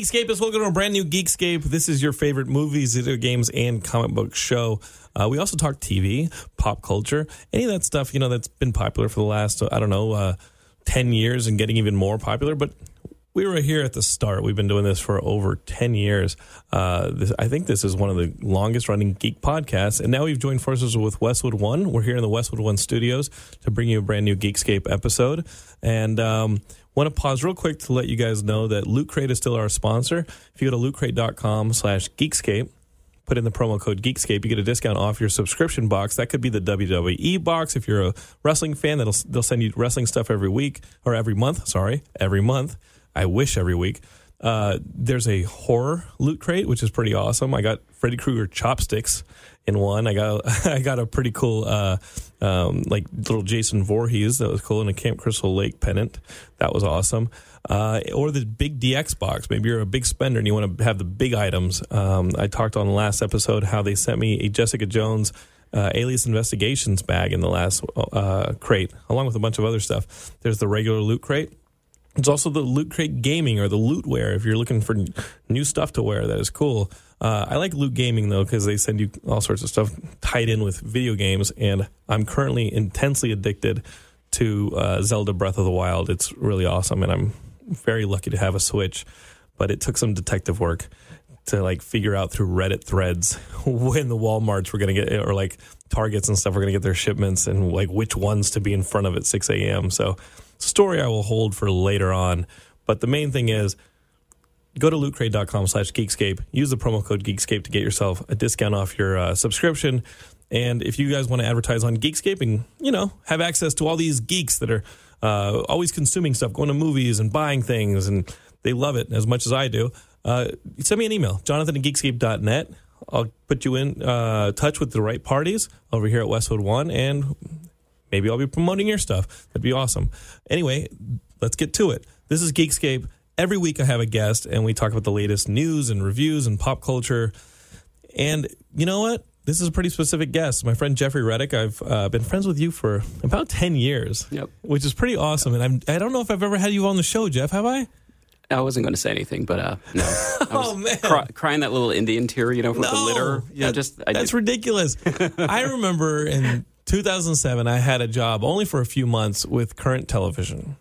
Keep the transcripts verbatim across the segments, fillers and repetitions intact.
Geekscape is welcome to a brand new Geekscape. This is your favorite movies, video games, and comic book show. Uh, we also talk T V, pop culture, any of that stuff, you know, that's been popular for the last, I don't know, uh, ten years and getting even more popular. But we were here at the start. We've been doing this for over ten years. Uh, this, I think this is one of the longest running geek podcasts. And now we've joined forces with Westwood One. We're here in the Westwood One studios to bring you a brand new Geekscape episode. And um, want to pause real quick to let you guys know that Loot Crate is still our sponsor. If you go to lootcrate.com slash Geekscape, put in the promo code Geekscape, you get a discount off your subscription box. That could be the W W E box. If you're a wrestling fan, that'll they'll send you wrestling stuff every week, or every month, sorry, every month. I wish every week. Uh, there's a horror Loot Crate, which is pretty awesome. I got Freddy Krueger chopsticks in one. I got I got a pretty cool uh, um, like little Jason Voorhees that was cool, and a Camp Crystal Lake pennant. That was awesome. Uh, or the big D X box. Maybe you're a big spender and you want to have the big items. Um, I talked on the last episode how they sent me a Jessica Jones uh, Alias Investigations bag in the last uh, crate, along with a bunch of other stuff. There's the regular Loot Crate. There's also the Loot Crate Gaming, or the Lootwear, if you're looking for new stuff to wear. That is cool. Uh, I like Loot Gaming, though, because they send you all sorts of stuff tied in with video games, and I'm currently intensely addicted to uh, Zelda Breath of the Wild. It's really awesome, and I'm very lucky to have a Switch, but it took some detective work to like figure out through Reddit threads when the Walmarts were going to get, or like Targets and stuff were going to get their shipments, and like which ones to be in front of at six a.m. So story I will hold for later on. But the main thing is, go to lootcrate.com slash Geekscape. Use the promo code Geekscape to get yourself a discount off your uh, subscription. And if you guys want to advertise on Geekscape and, you know, have access to all these geeks that are uh, always consuming stuff, going to movies and buying things, and they love it as much as I do, uh, send me an email, jonathan at geekscape dot net. I'll put you in uh, touch with the right parties over here at Westwood One, and maybe I'll be promoting your stuff. That'd be awesome. Anyway, let's get to it. This is Geekscape. Every week I have a guest, and we talk about the latest news and reviews and pop culture. And you know what? This is a pretty specific guest. My friend Jeffrey Reddick. I've uh, been friends with you for about ten years, yep. which is pretty awesome. And I'm, I don't know if I've ever had you on the show, Jeff. Have I? I wasn't going to say anything, but uh, no. I was oh, man. Cry, crying that little Indian tear, you know, with no, the litter. Yeah, just I That's just, ridiculous. I remember in two thousand seven, I had a job only for a few months with Current Television,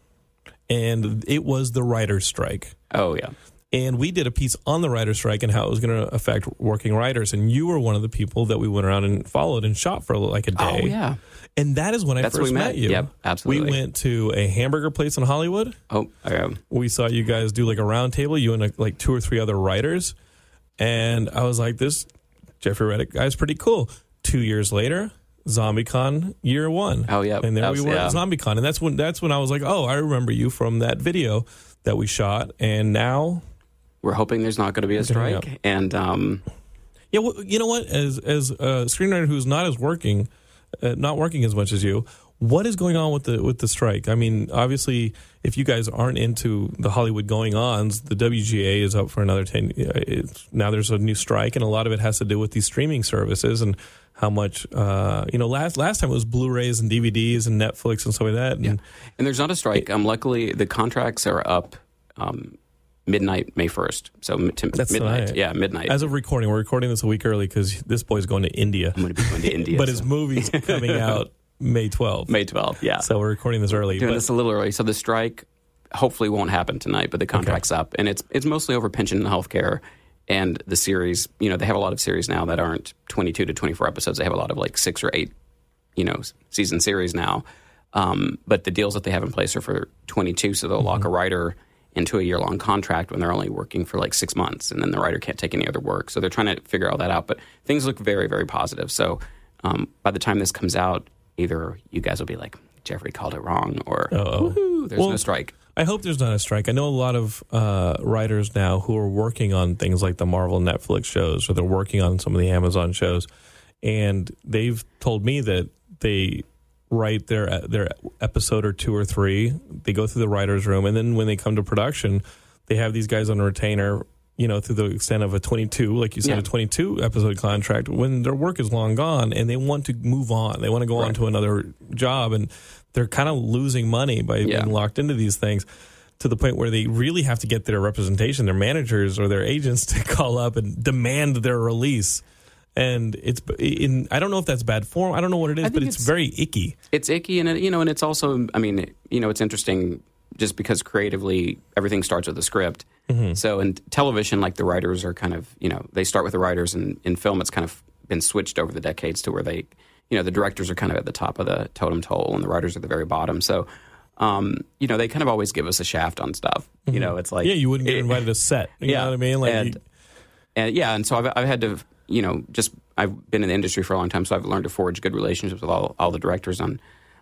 and it was the writer's strike. Oh, yeah. And we did a piece on the writer's strike and how it was going to affect working writers. And you were one of the people that we went around and followed and shot for like a day. Oh, yeah. And that is when I That's first we met. met you. Yep, absolutely. We went to a hamburger place in Hollywood. Oh, um, we saw you guys do like a round table, you and a, like two or three other writers. And I was like, this Jeffrey Reddick guy's pretty cool. Two years later, ZombieCon year one. Oh, yeah. And there we were yeah. at ZombieCon. And that's when that's when I was like, oh, I remember you from that video that we shot. And now we're hoping there's not going to be a strike. And um, yeah, well, you know what? As as a screenwriter who's not as working, uh, not working as much as you, what is going on with the with the strike? I mean, obviously, if you guys aren't into the Hollywood going-ons, the W G A is up for another ten. It's, now there's a new strike, and a lot of it has to do with these streaming services and how much. Uh, you know, last last time it was Blu-rays and D V Ds and Netflix and stuff like that. And, yeah. and there's not a strike. Um, luckily, the contracts are up. Um, Midnight, May first. So to That's midnight. Tonight. Yeah, midnight. As of recording, we're recording this a week early because this boy's going to India. I'm going to be going to India. but so. his movie's coming out May twelfth. May twelfth, yeah. So we're recording this early. Doing but, this a little early. So the strike hopefully won't happen tonight, but the contract's okay. up. And it's it's mostly over pension and healthcare and the series. You know, they have a lot of series now that aren't twenty-two to twenty-four episodes. They have a lot of like six or eight, you know, season series now. Um, but the deals that they have in place are for twenty-two, so they'll mm-hmm. lock a writer into a year-long contract when they're only working for like six months, and then the writer can't take any other work. So they're trying to figure all that out. But things look very, very positive. So um, by the time this comes out, either you guys will be like, Jeffrey called it wrong, or woohoo, there's well, no strike. I hope there's not a strike. I know a lot of uh, writers now who are working on things like the Marvel Netflix shows, or they're working on some of the Amazon shows, and they've told me that they write their their episode or two or three. They go through the writer's room, and then when they come to production, they have these guys on a retainer, you know, through the extent of a twenty-two, like you said, yeah. a twenty-two episode contract, when their work is long gone and they want to move on. They want to go right. on to another job, and they're kind of losing money by yeah. being locked into these things. to the point where they really have to get their representation, their managers or their agents to call up and demand their release. And it's in, I don't know if that's bad form. I don't know what it is, but it's, it's very icky. It's icky. And, it, you know, and it's also, I mean, you know, it's interesting just because creatively everything starts with a script. Mm-hmm. So in television, like the writers are kind of, you know, they start with the writers, and in film it's kind of been switched over the decades to where they, you know, the directors are kind of at the top of the totem pole and the writers are at the very bottom. So, um, you know, they kind of always give us a shaft on stuff. Mm-hmm. You know, it's like... Yeah, you wouldn't get invited to set. You yeah, know what I mean? Like and, you, and yeah, and so I've, I've had to, you know, just... I've been in the industry for a long time, so I've learned to forge good relationships with all, all the directors on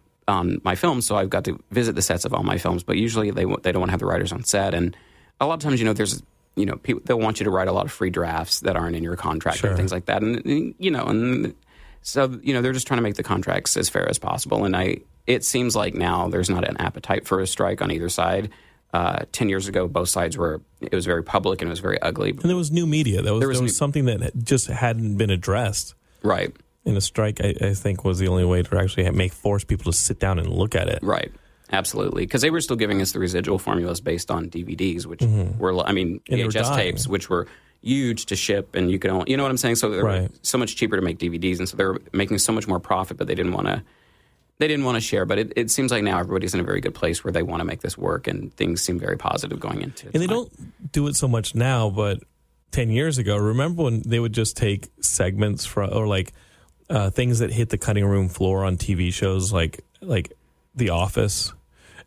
on my films. So I've got to visit the sets of all my films, but usually they they don't want to have the writers on set. And a lot of times, you know, there's, you know, people, they'll want you to write a lot of free drafts that aren't in your contract sure. and things like that. And, you know, and so, you know, they're just trying to make the contracts as fair as possible. And I, it seems like now there's not an appetite for a strike on either side. Uh, Ten years ago, both sides were, it was very public and it was very ugly. And there was new media. That was, there was, there was new, something that just hadn't been addressed. Right. And a strike, I, I think, was the only way to actually make force people to sit down and look at it. Right. Absolutely. Because they were still giving us the residual formulas based on D V Ds, which mm-hmm. were, I mean, V H S tapes, which were huge to ship, and you could only, you know what I'm saying? So they were right. so much cheaper to make D V Ds, and so they were making so much more profit, but they didn't want to, they didn't want to share. But it, it seems like now everybody's in a very good place where they want to make this work, and things seem very positive going into it. And they don't do it so much now, but ten years ago, remember when they would just take segments from, or like, Uh, things that hit the cutting room floor on T V shows like like The Office,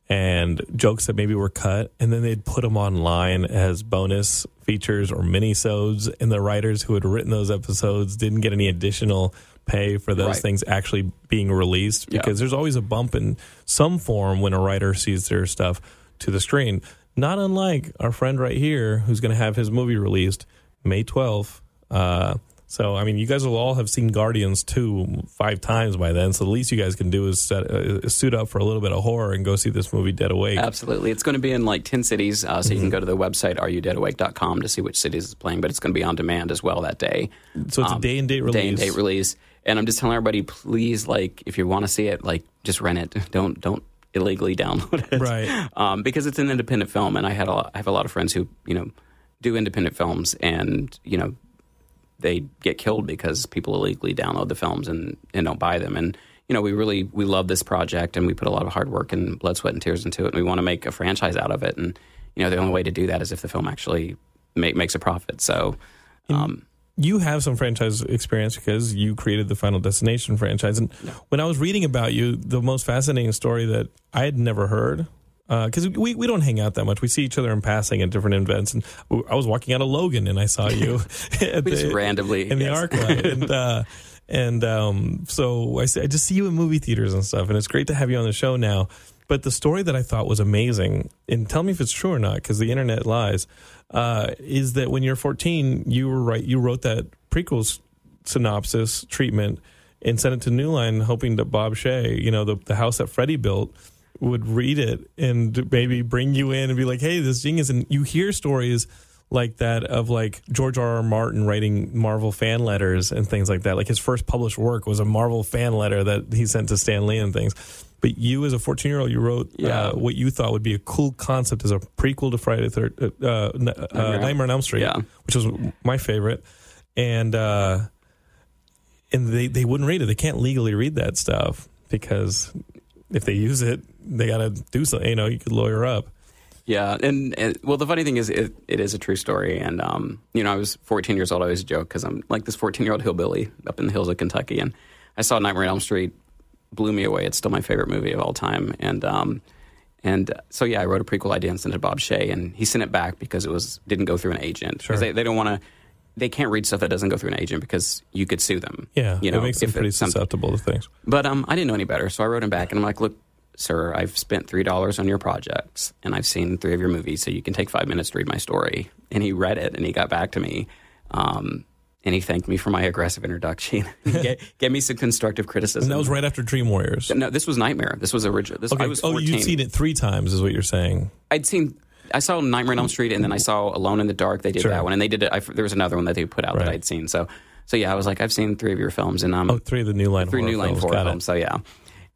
and jokes that maybe were cut, and then they'd put them online as bonus features or mini-sodes, and the writers who had written those episodes didn't get any additional pay for those right. things actually being released, because yeah. there's always a bump in some form when a writer sees their stuff to the screen. Not unlike our friend right here, who's going to have his movie released May twelfth. Uh, So, I mean, you guys will all have seen Guardians two five times by then, so the least you guys can do is set, uh, suit up for a little bit of horror and go see this movie, Dead Awake. Absolutely. It's going to be in like ten cities, uh, so mm-hmm. you can go to the website, are you dead awake dot com, to see which cities it's playing, but it's going to be on demand as well that day. So it's um, a day-and-date release. Day-and-date release. And I'm just telling everybody, please, like, if you want to see it, like, just rent it. Don't don't illegally download it. Right. Um, because it's an independent film, and I, had a lot, I have a lot of friends who, you know, do independent films, and, you know, they get killed because people illegally download the films and, and don't buy them. And, you know, we really, we love this project, and we put a lot of hard work and blood, sweat, and tears into it. And we want to make a franchise out of it. And, you know, the only way to do that is if the film actually make, makes a profit. So, um, you have some franchise experience because you created the Final Destination franchise. And yeah. when I was reading about you, the most fascinating story that I had never heard, because uh, we, we don't hang out that much. We see each other in passing at different events. And I was walking out of Logan, and I saw you at we the, just randomly in the yes. ArcLight. And, uh, and um, so I, I just see you in movie theaters and stuff, and it's great to have you on the show now. But the story that I thought was amazing, and tell me if it's true or not, because the internet lies, uh, is that when you're fourteen, you were right. You wrote that prequel synopsis treatment and sent it to New Line, hoping that Bob Shea, you know, the, the house that Freddie built, would read it and maybe bring you in and be like, hey, this genius. And you hear stories like that of like George R. R. Martin writing Marvel fan letters and things like that. Like his first published work was a Marvel fan letter that he sent to Stan Lee and things. But you as a fourteen-year-old, you wrote yeah. uh, what you thought would be a cool concept as a prequel to Friday the thirteenth, uh, uh, Nightmare. Nightmare on Elm Street, yeah. which was my favorite. And uh, and they, they wouldn't read it. They can't legally read that stuff because if they use it, they got to do something. You know, you could lawyer up. Yeah, and, and well, the funny thing is, it, it is a true story. And um, you know, I was fourteen years old. I always joke because I'm like this fourteen-year-old hillbilly up in the hills of Kentucky, and I saw Nightmare on Elm Street, blew me away. It's still my favorite movie of all time. And um, and so yeah, I wrote a prequel idea and sent it to Bob Shea, and he sent it back because it was didn't go through an agent. Sure. They, they don't want to. They can't read stuff that doesn't go through an agent because you could sue them. Yeah, you know, it makes them pretty susceptible to things. But um, I didn't know any better, so I wrote him back, and I'm like, look, sir, I've spent three dollars on your projects, and I've seen three of your movies, so you can take five minutes to read my story. And he read it, and he got back to me, um, and he thanked me for my aggressive introduction. He gave, gave me some constructive criticism. And that was right after Dream Warriors. No, this was Nightmare. This was original. This, okay. I was fourteen. Oh, you'd seen it three times, is what you're saying. I'd seen... I saw Nightmare on Elm Street, and then I saw Alone in the Dark. They did sure. that one, and they did it. I, there was another one that they put out right. that I'd seen. So, so yeah, I was like, I've seen three of your films, and um, oh, three of the New Line three horror New Line films. horror Got films. it. So yeah,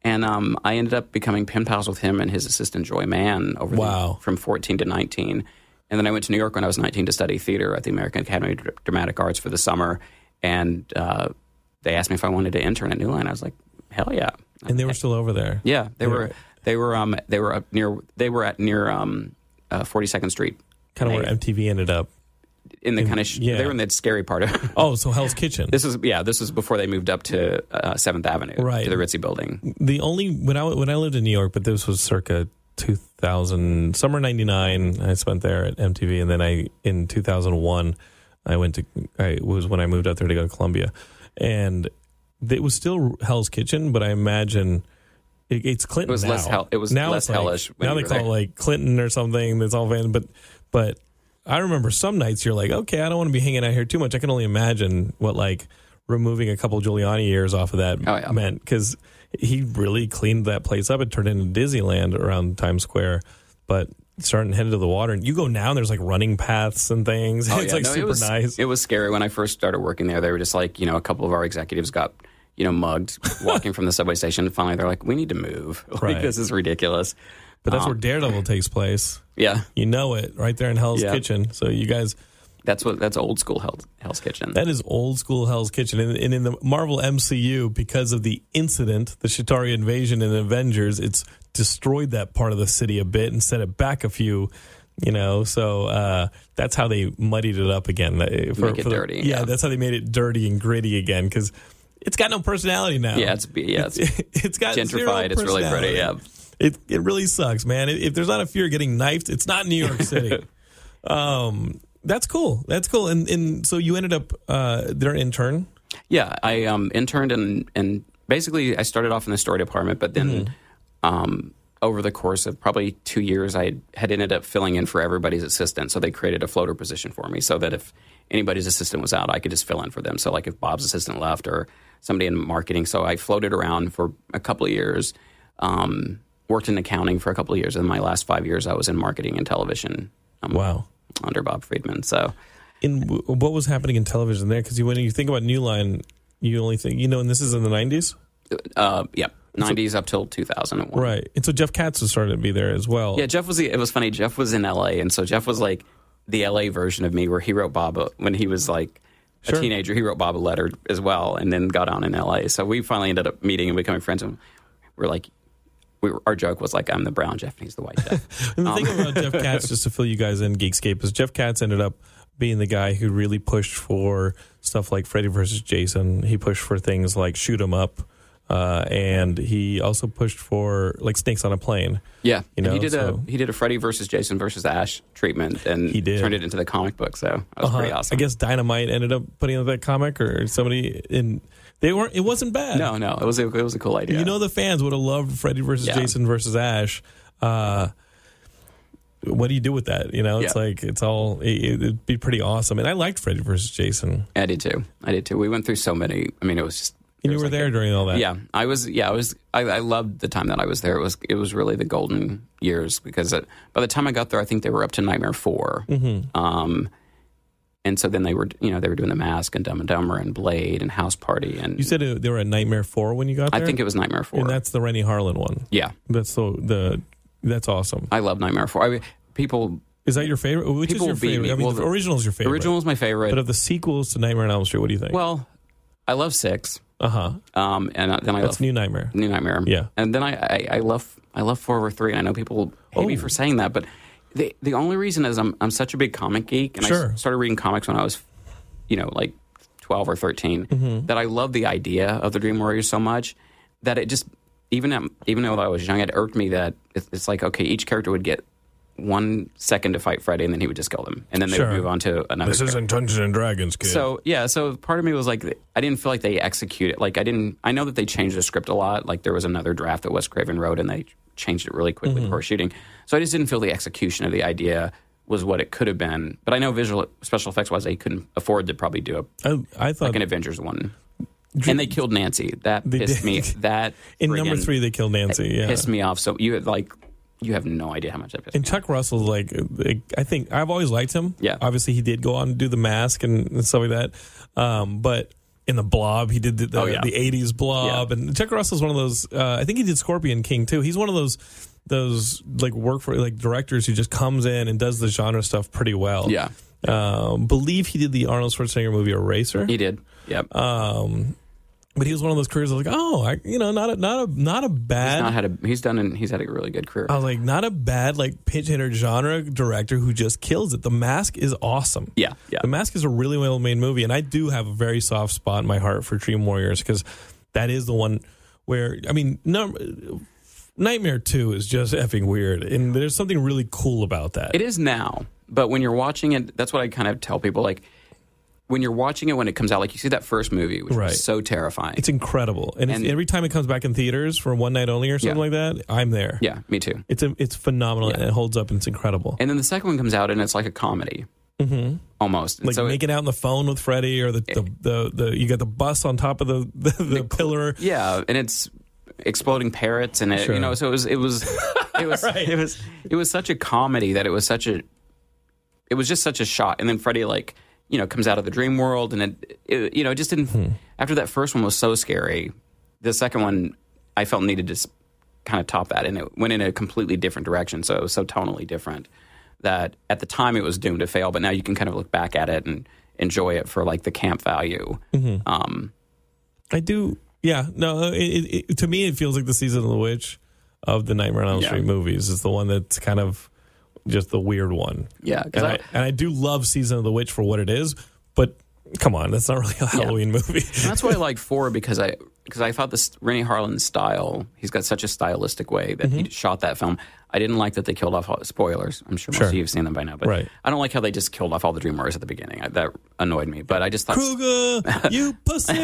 And um, I ended up becoming pen pals with him and his assistant, Joy Mann, over wow. the, from fourteen to nineteen. And then I went to New York when I was nineteen to study theater at the American Academy of Dramatic Arts for the summer. And uh, they asked me if I wanted to intern at New Line. I was like, hell yeah. And they were still over there. Yeah, they, they were. They were. Um, they were up near. They were at near um, uh, forty-second Street. Kind of where M T V ended up. In the in, kind of. Sh- yeah. They were in that scary part of. Oh, so Hell's Kitchen. This was yeah. This was before they moved up to uh, Seventh Avenue, right. to the Ritzy Building. The only when I when I lived in New York, but this was circa two thousand, summer ninety-nine. I spent there at M T V, and then I in two thousand one, I went to. I was when I moved out there to go to Columbia, and it was still Hell's Kitchen, but I imagine. It, it's Clinton. It was now. less. Hell, it was now less like, hellish. Now they call there. it like Clinton or something. That's all fan. But but I remember some nights you're like, okay, I don't want to be hanging out here too much. I can only imagine what like removing a couple Giuliani years off of that oh, yeah. meant, because he really cleaned that place up. It turned into Disneyland around Times Square, but starting headed to the water. And you go now, and there's like running paths and things. Oh, it's yeah. like no, super it was, nice. It was scary when I first started working there. They were just like, you know, a couple of our executives got. You know, mugged walking from the subway station. And finally, they're like, "We need to move. Like, right. This is ridiculous." But that's um, where Daredevil takes place. Yeah, you know it, right there in Hell's yeah. Kitchen. So you guys, that's what that's old school Hell's, Hell's Kitchen. That is old school Hell's Kitchen, and, and in the Marvel M C U, because of the incident, the Chitauri invasion in Avengers, it's destroyed that part of the city a bit and set it back a few. You know, so uh, that's how they muddied it up again. For, Make it for the, dirty. Yeah, yeah, that's how they made it dirty and gritty again, because it's got no personality now. Yeah, it's yeah, it's, it's, it's got gentrified. It's really pretty. Yeah, it it really sucks, man. If, if there's not a fear of getting knifed, it's not New York City. um, that's cool. That's cool. And and so you ended up uh, their intern. Yeah, I um, interned and and basically I started off in the story department, but then. Mm-hmm. Um, over the course of probably two years, I had ended up filling in for everybody's assistant. So they created a floater position for me so that if anybody's assistant was out, I could just fill in for them. So like if Bob's assistant left or somebody in marketing. So I floated around for a couple of years, um, worked in accounting for a couple of years. And my last five years, I was in marketing and television. Um, wow. Under Bob Friedman. So in what was happening in television there? Because when you think about New Line, you only think, you know, and this is in the nineties? Uh, yeah. nineties so, up till two thousand one. Right. And so Jeff Katz was starting to be there as well. Yeah, Jeff was, the, it was funny. Jeff was in L A, and so Jeff was like the L A version of me where he wrote Bob, a, when he was like a sure. teenager, he wrote Bob a letter as well and then got on in L A. So we finally ended up meeting and becoming friends. And we're like, we were, our joke was like, I'm the brown Jeff and he's the white Jeff. And the um, thing about Jeff Katz, just to fill you guys in, Geekscape, is Jeff Katz ended up being the guy who really pushed for stuff like Freddy versus Jason. He pushed for things like Shoot 'Em Up. Uh, and he also pushed for like Snakes on a Plane. Yeah, you know, and he did so. a he did a Freddy versus Jason versus Ash treatment, and he did. turned it into the comic book. So that was uh-huh. pretty awesome. I guess Dynamite ended up putting out that comic, or somebody in. They weren't. It wasn't bad. No, no, it was a, it was a cool idea. You know, the fans would have loved Freddy versus yeah. Jason versus Ash. Uh, what do you do with that? You know, it's yeah. like it's all. It, it'd be pretty awesome, and I liked Freddy versus Jason. I did too. I did too. We went through so many. I mean, it was just. And you were like there a, during all that. Yeah, I was. Yeah, I was. I, I loved the time that I was there. It was. It was really the golden years because it, by the time I got there, I think they were up to Nightmare Four. Mm-hmm. Um, and so then they were, you know, they were doing The Mask and Dumb and Dumber and Blade and House Party. And you said it, they were at Nightmare Four when you got there. I think it was Nightmare Four, and that's the Rennie Harlan one. Yeah, that's the the. That's awesome. I love Nightmare Four. I mean, people. Is that your favorite? Which people is your favorite? Me. I mean, well, the original is your favorite. Original is my favorite. But of the sequels to Nightmare on Elm Street, what do you think? Well, I love Six. Uh huh. Um, and then I That's love New Nightmare. New Nightmare. Yeah. And then I, I, I love I love four over three. And I know people hate oh. me for saying that, but the the only reason is I'm I'm such a big comic geek, and sure. I started reading comics when I was, you know, like twelve or thirteen. Mm-hmm. That I love the idea of the Dream Warriors so much that it just even at, even though I was young, it irked me that it's, it's like okay, each character would get one second to fight Freddy, and then he would just kill them, and then they sure. would move on to another. This character. isn't Dungeons and Dragons, kid. So yeah, so part of me was like, I didn't feel like they executed. Like I didn't. I know that they changed the script a lot. Like there was another draft that Wes Craven wrote, and they changed it really quickly mm-hmm. before shooting. So I just didn't feel the execution of the idea was what it could have been. But I know visual special effects wise, they couldn't afford to probably do a I, I thought like an Avengers one. And they killed Nancy. That pissed did. me. That in number three, they killed Nancy. Yeah, pissed me off. So you had like. You have no idea how much that pissed and me Chuck off. Russell's like, I think I've always liked him. Yeah. Obviously, he did go on to do The Mask and, and stuff like that. Um, but in the Blob. He did the, the, Oh, yeah. the eighties Blob. Yeah. And Chuck Russell's one of those, uh, I think he did Scorpion King too. He's one of those, those like work for like directors who just comes in and does the genre stuff pretty well. Yeah. Um, believe he did the Arnold Schwarzenegger movie Eraser. He did. Yep. Um, but he was one of those careers that was like, oh, I, you know, not a, not a, not a bad. He's not had a. He's done. An, he's had a really good career. I was like, not a bad like pinch hitter genre director who just kills it. The Mask is awesome. Yeah, yeah. The Mask is a really well made movie, and I do have a very soft spot in my heart for Dream Warriors because that is the one where I mean, no, Nightmare Two is just effing weird, and there's something really cool about that. It is now, but when you're watching it, that's what I kind of tell people like. When you're watching it when it comes out, like you see that first movie, which Right. was so terrifying. It's incredible, and, And- it's, every time it comes back in theaters for one night only or something Yeah. like that, I'm there. Yeah, me too. It's a, it's phenomenal, Yeah. and it holds up, and it's incredible. And then the second one comes out, and it's like a comedy, mm-hmm. almost. And Like so it- making out on the phone with Freddy, or the the, the, the you got the bus on top of the the, the pillar. yeah, and it's exploding parrots, and it, Sure. you know, so it was, it was, it was, Right. it was, it was such a comedy that it was such a, it was just such a shock. And then Freddy, like, you know, comes out of the dream world, and it, it you know, it just didn't. Hmm. After that first one was so scary, the second one I felt needed to kind of top that, and it went in a completely different direction. So it was so tonally different that at the time it was doomed to fail. But now you can kind of look back at it and enjoy it for like the camp value. Mm-hmm. Um, I do. Yeah. No. It, it, it, to me, it feels like the Season of the Witch of the Nightmare on Elm Yeah. Street movies is the one that's kind of just the weird one. Yeah, 'cause and I- I, and I do love Season of the Witch for what it is, but come on, that's not really a Halloween movie. And that's why I like four because I because I thought this Rennie Harlin's style. He's got such a stylistic way that he shot that film. I didn't like that they killed off all, spoilers. I'm sure most Sure. of you have seen them by now, but Right. I don't like how they just killed off all the Dream Warriors at the beginning. I, that annoyed me. But I just thought Kruger, you pussy,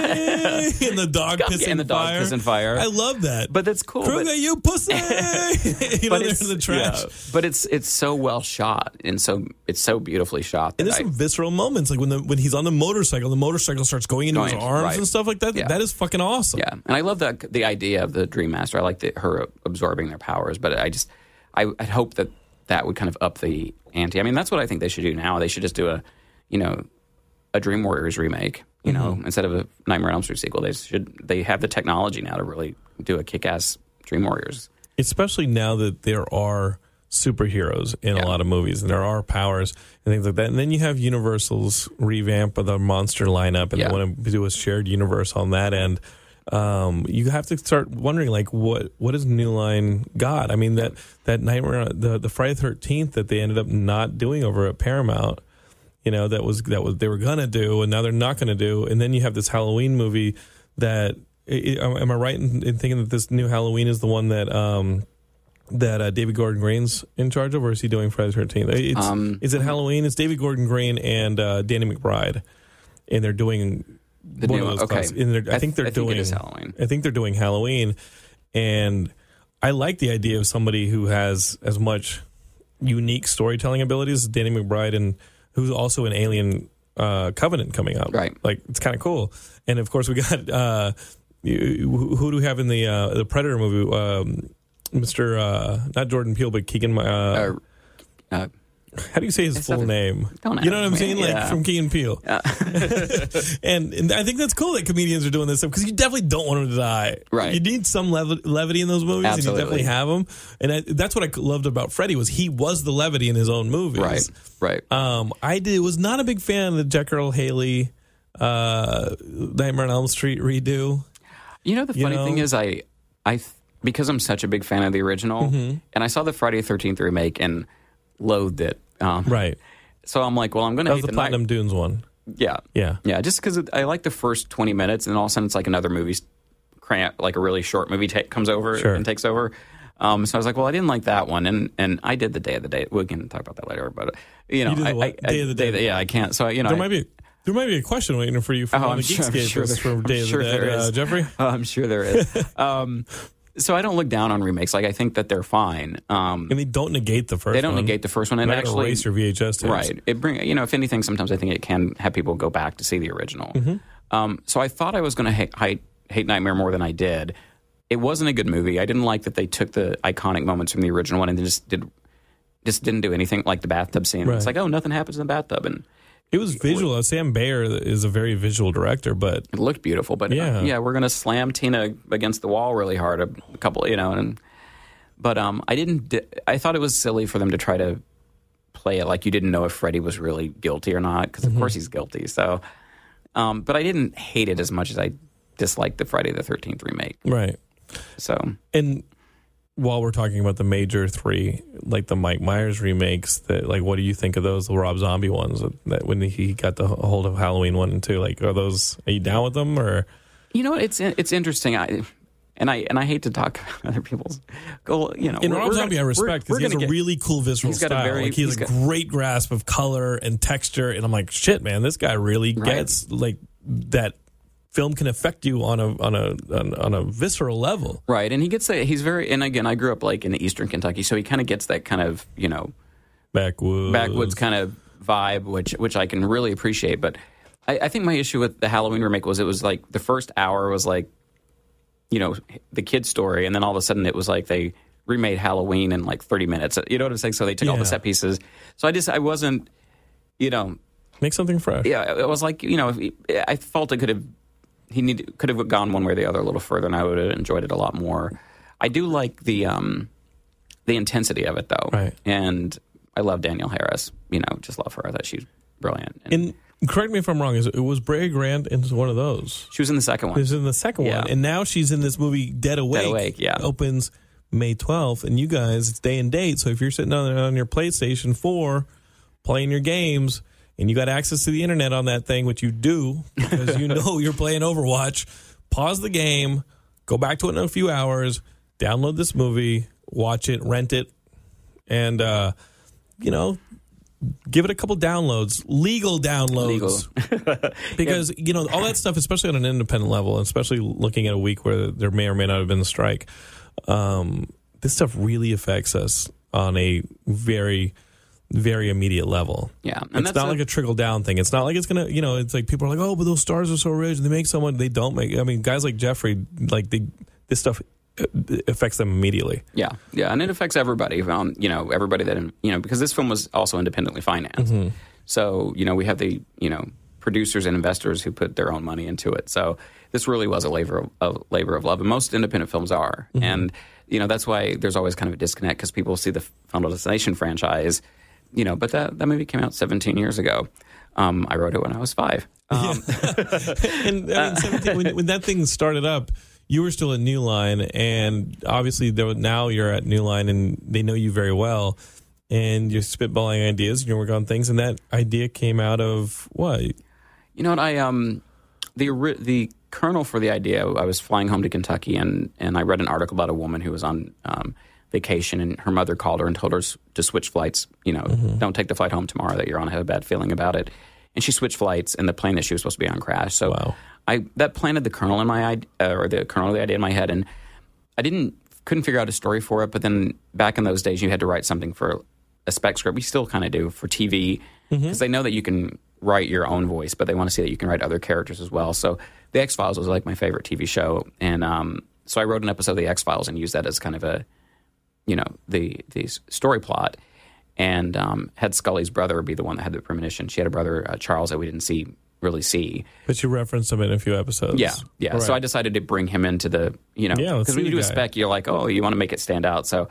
and the dog pissing and the dog fire. pissing fire. I love that. But that's cool. Kruger, but, you pussy. you know, but they're it's in the trash. yeah, but it's it's so well shot and so it's so beautifully shot. And that there's I- some visceral moments, like when the when he's on the motorcycle, the motorcycle starts going into his Going, arms right. and stuff like that. Yeah. That is fucking awesome. Yeah, and I love that the idea of the Dream Master. I like the, her absorbing their powers, but I just I I'd hope that that would kind of up the ante. I mean, that's what I think they should do now. They should just do a you know a Dream Warriors remake. You know, Mm-hmm. instead of a Nightmare on Elm Street sequel, they should they have the technology now to really do a kick-ass Dream Warriors. Especially now that there are superheroes in Yeah. a lot of movies and there are powers and things like that. And then you have Universal's revamp of the monster lineup, and Yeah. they want to do a shared universe on that end. Um, you have to start wondering, like, what what has New Line got? I mean, that that Nightmare, the the Friday the thirteenth that they ended up not doing over at Paramount, you know, that was that was they were gonna do, and now they're not gonna do. And then you have this Halloween movie that. I- I- Am I right in, in thinking that this new Halloween is the one that um, that uh, David Gordon Green's in charge of, or is he doing Friday the thirteenth? It's, Um, is it Halloween? It's David Gordon Green and uh, Danny McBride, and they're doing The one new- of those okay. classes. And they're- I, I think they're th- I think doing it is Halloween. I think they're doing Halloween, and I like the idea of somebody who has as much unique storytelling abilities as Danny McBride, and who's also in Alien uh, Covenant coming up. Right. Like, it's kind of cool. And of course, we got. Uh, You, who who do we have in the uh, the Predator movie? Um, Mister Uh, not Jordan Peele, but Keegan. Uh, Uh, uh, how do you say his full other- name? don't You know what ask I'm me. saying? Like Yeah. from Keegan Peele. and, and I think that's cool that comedians are doing this stuff because you definitely don't want him to die. Right. You need some lev- levity in those movies, Absolutely. and you definitely have them. And I, that's what I loved about Freddy was he was the levity in his own movies. right, right. Um, I did was not a big fan of the Jekyll Haley uh, Nightmare on Elm Street redo. You know, the funny know? thing is, I, I, th- because I'm such a big fan of the original, Mm-hmm. and I saw the Friday the thirteenth remake and loathed it. Um, Right. So I'm like, well, I'm going to That hate was the the Platinum night. Dunes one. Yeah, Yeah. yeah. Just because I like the first twenty minutes, and all of a sudden it's like another movie, cramp, like a really short movie ta- comes over Sure. and takes over. Um, so I was like, well, I didn't like that one, and and I did the Day of the Day. We can talk about that later, but you know, You did the I, what? I, I- Day of the Day. yeah, I can't. So you know, There I, might be there might be a question waiting for you from Oh, one I'm of the sure- I'm Geekscapists sure there- from I'm Day sure of the there Dead. is. Uh, Jeffrey? Oh, I'm sure there is. um, so I don't look down on remakes. Like I think that they're fine. Um, And they don't negate the first one. they don't negate the first one, and They're not gonna actually erase your V H S tapes. right. It bring you know, if anything, sometimes I think it can have people go back to see the original. Mm-hmm. Um, so I thought I was going to hate, hate hate Nightmare more than I did. It wasn't a good movie. I didn't like that they took the iconic moments from the original one and then just did just didn't do anything like the bathtub scene. Right. It's like, oh, nothing happens in the bathtub, and It was visual. Sam Bayer is a very visual director, but it looked beautiful. But yeah, uh, yeah we're going to slam Tina against the wall really hard a, a couple, you know. And but um, I didn't. I thought it was silly for them to try to play it like you didn't know if Freddy was really guilty or not, because of mm-hmm. course he's guilty. So, um, but I didn't hate it as much as I disliked the Friday the thirteenth remake. Right. So and. While we're talking about the major three, like the Mike Myers remakes, that like, what do you think of those, the Rob Zombie ones? That when he got the hold of Halloween one and two, like, are those? Are you down with them or? You know, it's it's interesting. I and I and I hate to talk about other people's goal. You know, in Rob Zombie, gonna, I respect because he has a get, really cool visceral he's got style. A very, like he has a got, great grasp of color and texture, and I'm like, shit, man, this guy really right. gets like that. Film can affect you on a on a on, on a visceral level, right? And he gets that. He's very. And again, I grew up like in Eastern Kentucky, so he kind of gets that kind of you know backwoods backwoods kind of vibe, which which I can really appreciate. But I, I think my issue with the Halloween remake was it was like the first hour was like you know the kid's story, and then all of a sudden it was like they remade Halloween in like thirty minutes. You know what I'm saying? So they took yeah. all the set pieces. So I just I wasn't you know make something fresh. Yeah, it was like you know I felt it could have. He need, could have gone one way or the other a little further, and I would have enjoyed it a lot more. I do like the um, the intensity of it, though. Right. And I love Danielle Harris. You know, just love her. I thought she's brilliant. And, and correct me if I'm wrong, is it was Brea Grant in one of those? She was in the second one. She was in the second yeah. one. And now she's in this movie, Dead Awake. Dead Awake, yeah. Opens May twelfth. And you guys, it's day and date. So if you're sitting on, on your PlayStation four playing your games, and you got access to the internet on that thing, which you do, because you know you're playing Overwatch, pause the game, go back to it in a few hours, download this movie, watch it, rent it, and, uh, you know, give it a couple downloads, legal downloads. Legal. Because, yeah. you know, all that stuff, especially on an independent level, especially looking at a week where there may or may not have been a strike, um, this stuff really affects us on a very... very immediate level. Yeah. And it's not a, like a trickle down thing. It's not like it's going to, you know, it's like people are like, oh, but those stars are so rich and they make someone, they don't make, I mean, guys like Jeffrey, like they, this stuff affects them immediately. Yeah. Yeah. And it affects everybody, um, you know, everybody that, you know, because this film was also independently financed. Mm-hmm. So, you know, we have the, you know, producers and investors who put their own money into it. So this really was a labor of, a labor of love. And most independent films are. Mm-hmm. And, you know, that's why there's always kind of a disconnect because people see the Final Destination franchise. You know, but that, that movie came out seventeen years ago. Um, I wrote it when I was five. Um, and I mean, seventeen, when, when that thing started up, you were still at New Line, and obviously there, now you're at New Line, and they know you very well, and you're spitballing ideas, and you're working on things, and that idea came out of what? You know what? I um, the the kernel for the idea. I was flying home to Kentucky, and and I read an article about a woman who was on. Um, vacation and her mother called her and told her to switch flights. You know, mm-hmm. don't take the flight home tomorrow that you're on. I have a bad feeling about it. And she switched flights, and the plane that she was supposed to be on crashed. So wow. I that planted the kernel in my idea, uh, or the kernel of the idea in my head, and I didn't couldn't figure out a story for it. But then back in those days, you had to write something for a spec script. We still kind of do for T V because mm-hmm. they know that you can write your own voice, but they want to see that you can write other characters as well. So the X-Files was like my favorite T V show, and um, so I wrote an episode of the X-Files and used that as kind of a you know, the the story plot, and um, had Scully's brother be the one that had the premonition. She had a brother, uh, Charles, that we didn't see really see. But you referenced him in a few episodes. Yeah, yeah. Right. So I decided to bring him into the, you know, because yeah, when you do a spec, you're like, oh, you want to make it stand out. So,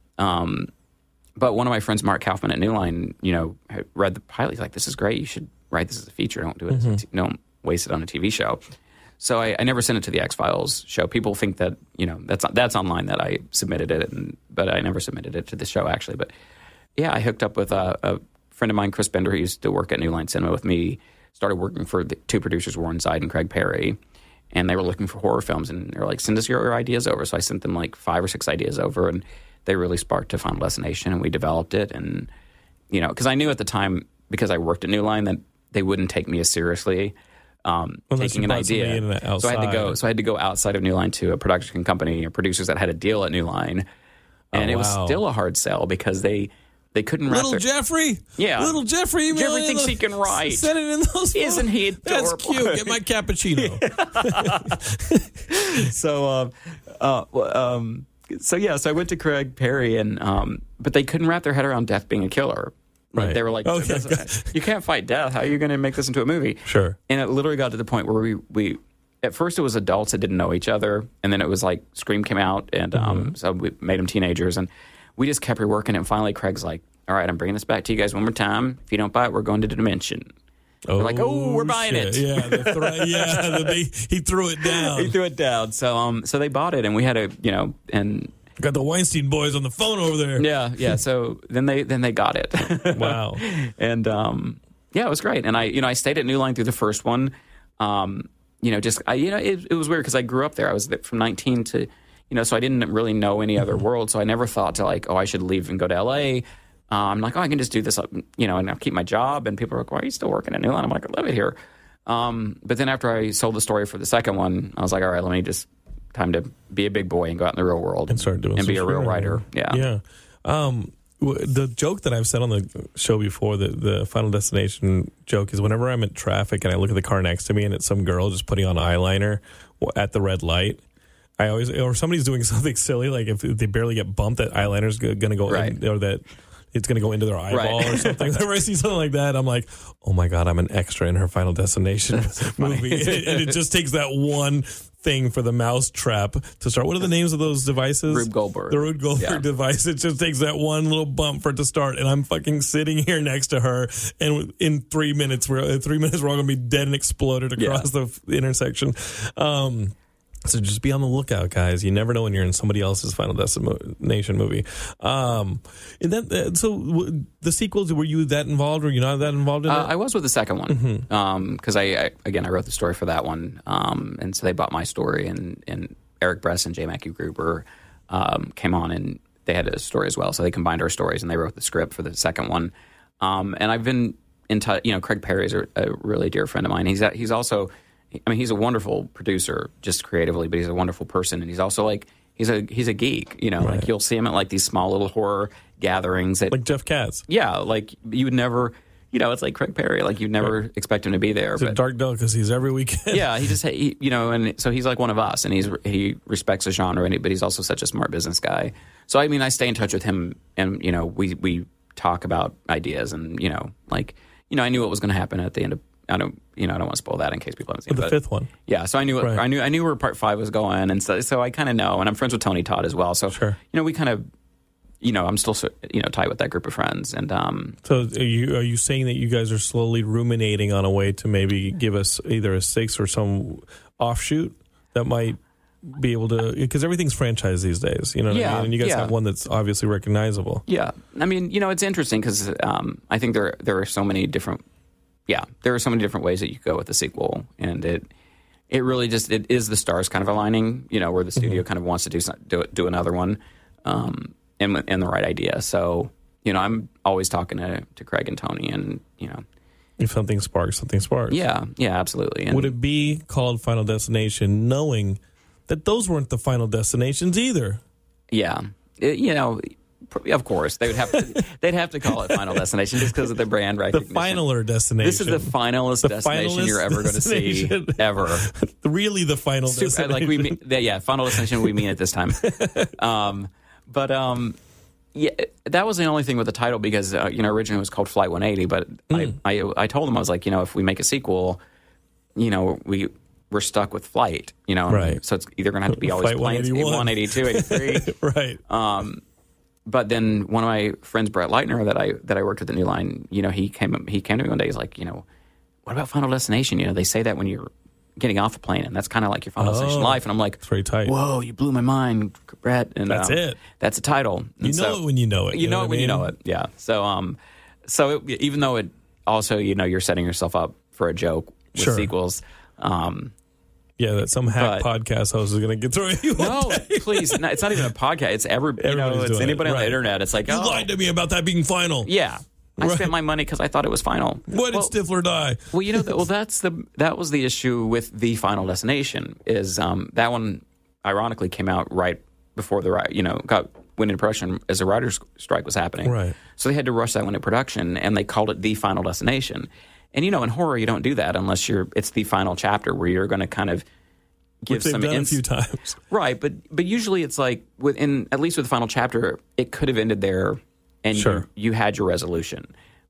um, but one of my friends, Mark Kaufman at New Line, you know, read the pilot. He's like, this is great. You should write this as a feature. Don't do it. Mm-hmm. As a t- don't waste it on a T V show. So I, I never sent it to the X-Files show. People think that, you know, that's that's online that I submitted it, and, but I never submitted it to the show, actually. But, yeah, I hooked up with a, a friend of mine, Chris Bender, who used to work at New Line Cinema with me, started working for the two producers, Warren Zide and Craig Perry, and they were looking for horror films, and they were like, send us your, your ideas over. So I sent them like five or six ideas over, and they really sparked a Final Destination, and we developed it. And, you know, because I knew at the time, because I worked at New Line, that they wouldn't take me as seriously. Um, taking an idea, so I had to go. So I had to go outside of New Line to a production company or producers that had a deal at New Line, and oh, it was wow. still a hard sell because they they couldn't. Wrap Little their, Jeffrey, yeah, little Jeffrey, Jeffrey thinks he can write. Send it in those. Isn't he adorable? That's cute. Get my cappuccino. so, um, uh, um, so yeah, so I went to Craig Perry, and um, but they couldn't wrap their head around Death being a killer. Right. They were like, Okay. you can't fight death. How are you going to make this into a movie? Sure. And it literally got to the point where we, we at first it was adults that didn't know each other, and then it was like Scream came out, and um, mm-hmm. so we made them teenagers, and we just kept reworking it. And finally, Craig's like, "All right, I'm bringing this back to you guys one more time. If you don't buy it, we're going to the Dimension." Oh, we're like, "Oh, we're buying shit. it." Yeah, the thre- yeah. The big, he threw it down. He threw it down. So, um, so they bought it, and we had a, you know, and got the Weinstein boys on the phone over there. Yeah, yeah. So then they then they got it. Wow. And um, yeah, it was great. And I, you know, I stayed at New Line through the first one. Um, you know, just I, you know, it, it was weird because I grew up there. I was there from nineteen to, you know, so I didn't really know any other world. So I never thought to like, oh, I should leave and go to L A. Uh, I'm like, oh, I can just do this, you know, and I'll keep my job. And people are like, why are you still working at New Line? I'm like, I love it here. Um, but then after I sold the story for the second one, I was like, all right, let me just time to be a big boy and go out in the real world and start doing and be a real shit. writer. Yeah, yeah. Um, the joke that I've said on the show before, the, the Final Destination joke, is whenever I'm in traffic and I look at the car next to me and it's some girl just putting on eyeliner at the red light, I always, or somebody's doing something silly, like if they barely get bumped, that eyeliner's going to go, right. in, or that it's going to go into their eyeball right. or something. Whenever I see something like that, I'm like, oh my God, I'm an extra in her Final Destination movie. And it just takes that one thing for the mouse trap to start. What are the names of those devices? Rube Goldberg. The Rube Goldberg yeah. device. It just takes that one little bump for it to start, and I'm fucking sitting here next to her, and in three minutes, we're in three minutes, we're all gonna be dead and exploded across yeah. the intersection. Um, so just be on the lookout, guys. You never know when you're in somebody else's Final Destination movie. Um, and then, uh, so w- the sequels, were you that involved? Were you not that involved in uh, it? I was with the second one. Mm-hmm. Um, because I, I, again, I wrote the story for that one. Um, and so they bought my story, and, and Eric Bress and J. Mackie Gruber um, came on, and they had a story as well. So they combined our stories, and they wrote the script for the second one. Um, and I've been in touch, you know, Craig Perry is a, a really dear friend of mine. He's he's also, I mean, he's a wonderful producer, just creatively, but he's a wonderful person, and he's also like he's a he's a geek, you know. Right. Like you'll see him at like these small little horror gatherings, that, like Jeff Katz. Yeah, like you would never, you know, it's like Craig Perry, like you'd never right. expect him to be there. It's but a dark delicacies every weekend. Yeah, he just he, you know, and so he's like one of us, and he's he respects the genre, and he, but he's also such a smart business guy. So I mean, I stay in touch with him, and you know, we we talk about ideas, and you know, like you know, I knew what was going to happen at the end of. I don't, you know, I don't want to spoil that in case people haven't seen the it. The fifth one. Yeah, so I knew, right. I knew, I knew where part five was going, and so, so I kind of know, and I'm friends with Tony Todd as well. So, sure. you know, we kind of, you know, I'm still, you know, tight with that group of friends, and um. So, are you are you saying that you guys are slowly ruminating on a way to maybe give us either a six or some offshoot that might be able to, because everything's franchised these days, you know what yeah, I mean? And you guys yeah. have one that's obviously recognizable. Yeah, I mean, you know, it's interesting because um, I think there there are so many different. Yeah, there are so many different ways that you could go with the sequel, and it it really just it is the stars kind of aligning, you know, where the studio mm-hmm. kind of wants to do some, do do another one, um, and and the right idea. So you know, I'm always talking to, to Craig and Tony, and you know, if something sparks, something sparks. Yeah, yeah, absolutely. And would it be called Final Destination, knowing that those weren't the final destinations either? Yeah, it, you know. Of course, they would have to. They'd have to call it Final Destination just because of the brand recognition. The finaler destination. This is the finalist the destination finalist you're ever going to see ever. Really, the final Super, destination. Like we, mean, yeah, final destination. We mean it this time. um, but um, yeah, that was the only thing with the title because uh, you know originally it was called Flight one eighty. But mm. I, I, I told them I was like, you know, if we make a sequel, you know, we. We're stuck with flight, you know. Right. So it's either going to have to be always planes, one eighty-two, eighty-three Right. Um, but then one of my friends, Brett Leitner, that I that I worked with at New Line, you know, he came he came to me one day. He's like, you know, what about Final Destination? You know, they say that when you're getting off the plane, and that's kind of like your Final oh, Destination life. And I'm like, it's very tight. Whoa, you blew my mind, Brett. And that's um, it. That's a title. And you know so, it when you know it. You, you know, know it when I mean? you know it. Yeah. So um, so it, even though it also, you know, you're setting yourself up for a joke with sure. sequels. Um, Yeah, that some hack but, podcast host is going to get through you. No, please. No, it's not even a podcast. It's every, you know, it's anybody it. right. on the internet. It's like, you oh. lied to me about that being final. Yeah. I right. spent my money because I thought it was final. Why well, did Stifler die? Well, you know, well, that's the that was the issue with the Final Destination. Is um, that one ironically came out right before the you know got went into production as the writers' strike was happening. Right. So they had to rush that one into production, and they called it the Final Destination. And you know, in horror, you don't do that unless you're it's the final chapter where you're going to kind of give Which they've some done ins- a few times. Right, but but usually it's like within at least with the final chapter, it could have ended there, and sure. you, you had your resolution.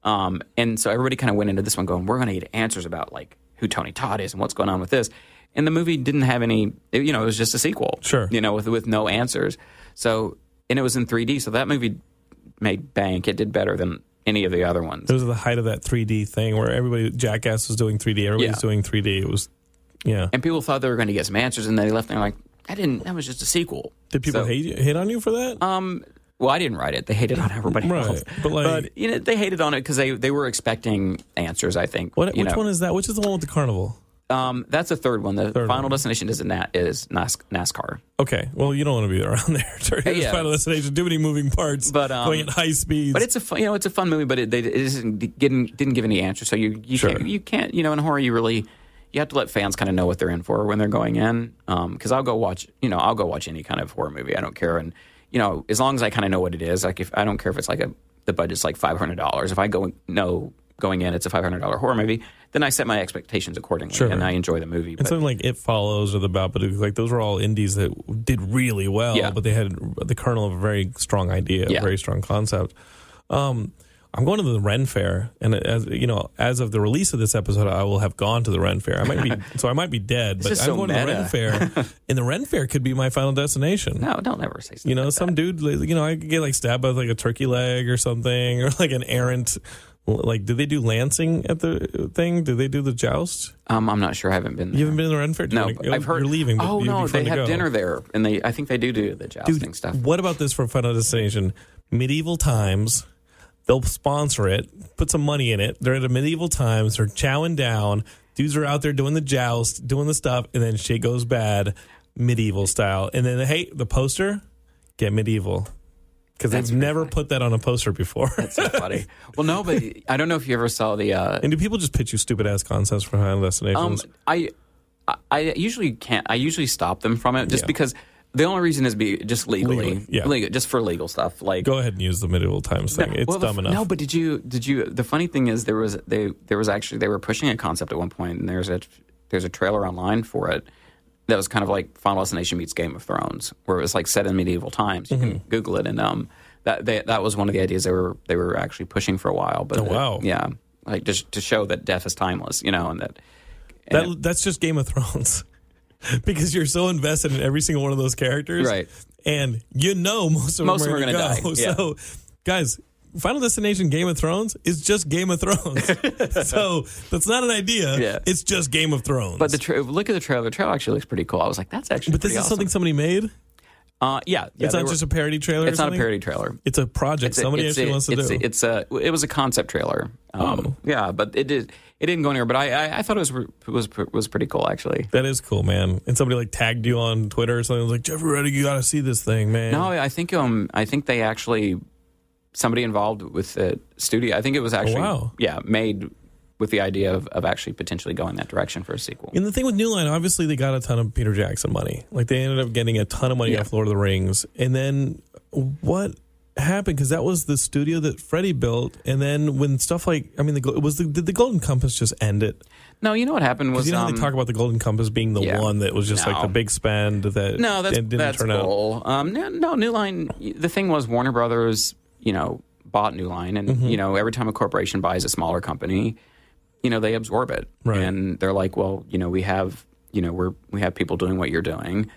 Um, and so everybody kind of went into this one going, we're going to get answers about like who Tony Todd is and what's going on with this. And the movie didn't have any, it, you know, it was just a sequel. Sure. You know, with with no answers. So, and it was in three D. So that movie made bank. It did better than any of the other ones. It was at the height of that three D thing where everybody, Jackass was doing three D. Everybody's Yeah. doing three D. It was, yeah. And people thought they were going to get some answers, and they left and they're like, I didn't, that was just a sequel. Did people So- hate you, hate on you for that? Um, well, I didn't write it. They hated on everybody Right. else. But, like- you know, they hated on it because they, they were expecting answers, I think. What, you which know. one is that? Which is the one with the carnival? Um, that's the third one. The Third Final one. Destination is, a na- is NAS- NASCAR. Okay. Well, you don't want to be around there. It's yeah. Final Destination. Too many moving parts. But, um, going at high speeds. But it's a fun, you know, it's a fun movie, but it, they, it isn't, didn't, didn't give any answers. So you, you, Sure. can't, you can't, you know, in horror, you really, you have to let fans kind of know what they're in for when they're going in. Because I'll go watch, you know, I'll go watch any kind of horror movie. I don't care. And, you know, as long as I kind of know what it is, like if I don't care if it's like a, the budget's like five hundred dollars. If I go know going in, it's a five hundred dollars horror movie, then I set my expectations accordingly Sure. and I enjoy the movie. And But, something like It Follows or The Babadook, like those were all indies that did really well, Yeah. but they had the kernel of a very strong idea, Yeah. a very strong concept. Um, I'm going to the Ren Fair, and as you know, as of the release of this episode, I will have gone to the Ren Fair. I might be, so I might be dead, but is I'm so going to the meta. Ren Fair, and the Ren Fair could be my final destination. no, don't ever say something You know, like some that. dude, like, you know, I could get like stabbed by like a turkey leg or something, or like an errant. Like, did they do Lansing at the thing? Did they do the joust? Um, I'm not sure. I haven't been there. You haven't been to the Ren Fair? Do you No, wanna go? I've heard. You're leaving. But Oh it'd be no, fun they to have go. dinner there, and they. I think they do do the jousting Dude, stuff. what about this for Final Destination? Medieval times. They'll sponsor it, put some money in it. They're at a medieval times. They're chowing down. Dudes are out there doing the joust, doing the stuff, and then shit goes bad, medieval style. And then, hey, the poster, get medieval. Because they've That's pretty never funny. put that on a poster before. That's so funny. Well, no, but I don't know if you ever saw the. Uh, And do people just pitch you stupid ass concepts for Final um, Destinations? I, I, I usually can't. I usually stop them from it just Yeah. because the only reason is be just legally, Legally, yeah. legal, just for legal stuff. Like, Go ahead and use the medieval times thing. It's well, the dumb f- enough. No, but did you? Did you? The funny thing is, there was they there was actually they were pushing a concept at one point, and there's a there's a trailer online for it that was kind of like Final Destination meets Game of Thrones, where it was like set in medieval times. You Mm-hmm. can Google it, and um, that they, that was one of the ideas they were they were actually pushing for a while. But Oh, wow. it- yeah, like just to show that death is timeless, you know, and that. That and it- that's just Game of Thrones. Because you're so invested in every single one of those characters. Right. And you know most of Most them of are them are going to gonna go. die, yeah. So, guys, Final Destination Game of Thrones is just Game of Thrones. So, that's not an idea. Yeah. It's just Game of Thrones. But the tra- look at the trailer. The trailer actually looks pretty cool. I was like, that's actually. But this pretty is awesome. something somebody made? Uh, yeah, yeah. it's they not were- just a parody trailer It's or not a something? parody trailer. It's a project It's a- somebody it's actually a- wants to it's do. A, it's a. It was a concept trailer. Um, Oh. Yeah, but it did. It didn't go anywhere. But I, I, I thought it was was was pretty cool actually. That is cool, man. And somebody like tagged you on Twitter or something. Was like, Jeffrey Reddick, you got to see this thing, man. No, I think um, I think they actually somebody involved with the studio. I think it was actually wow. yeah made with the idea of, of actually potentially going that direction for a sequel. And the thing with New Line, obviously they got a ton of Peter Jackson money. Like they ended up getting a ton of money Yeah. off Lord of the Rings. And then what happened? Because that was the studio that Freddie built. And then when stuff like, I mean, the, was the, did the Golden Compass just end it? No, you know what happened was Because you know how um, they talk about the Golden Compass being the yeah. one that was just like No. the big spend that No, that's didn't that's turn out. cool. Um, no, no, New Line. The thing was, Warner Brothers, you know, bought New Line, and Mm-hmm. you know, every time a corporation buys a smaller company, you know, they absorb it, Right. and they're like, well, you know, we have, you know, we're we have people doing what you're doing,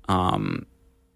um,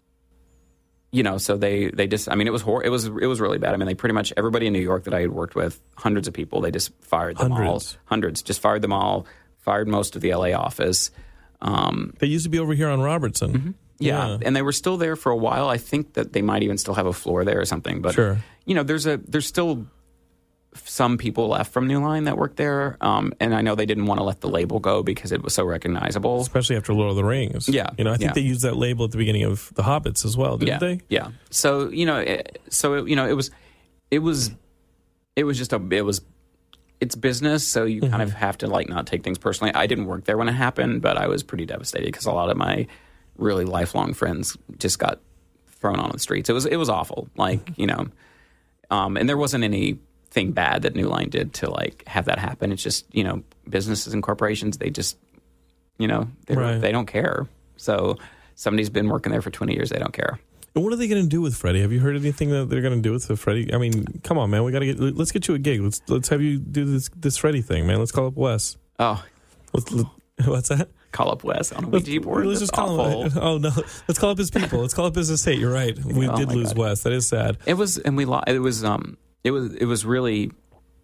you know, so they they just, I mean, it was hor- it was it was really bad. I mean, they pretty much everybody in New York that I had worked with, hundreds of people, they just fired them Hundreds. all, hundreds, just fired them all, fired most of the L A office. Um, They used to be over here on Robertson. Yeah. and they were still there for a while. I think that they might even still have a floor there or something. But Sure. you know, there's a there's still some people left from New Line that work there, um, and I know they didn't want to let the label go because it was so recognizable. Especially after Lord of the Rings. Yeah, You know, I think yeah. they used that label at the beginning of The Hobbits as well, didn't yeah, they? yeah. So you know, it, so it, you know, it was it was it was just a it was it's business, so you kind of have to like not take things personally. I didn't work there when it happened, but I was pretty devastated because a lot of my really lifelong friends just got thrown on the streets. It was it was awful. Like, you know, um, and there wasn't anything bad that New Line did to like have that happen. It's just, you know, businesses and corporations, they just, you know, they Right. they don't care. So somebody's been working there for twenty years, they don't care. And what are they going to do with Freddy? Have you heard anything that they're going to do with the Freddy? I mean, come on, man. We got to get. Let's get you a gig. Let's let's have you do this this Freddy thing, man. Let's call up Wes. Oh, let's, let, what's that? Call up Wes on a Ouija board. Let's just call him. Oh no, let's call up his people. Let's call up his estate. You're right. We oh did lose God. Wes. That is sad. It was, and we lost. It was um, it was it was really.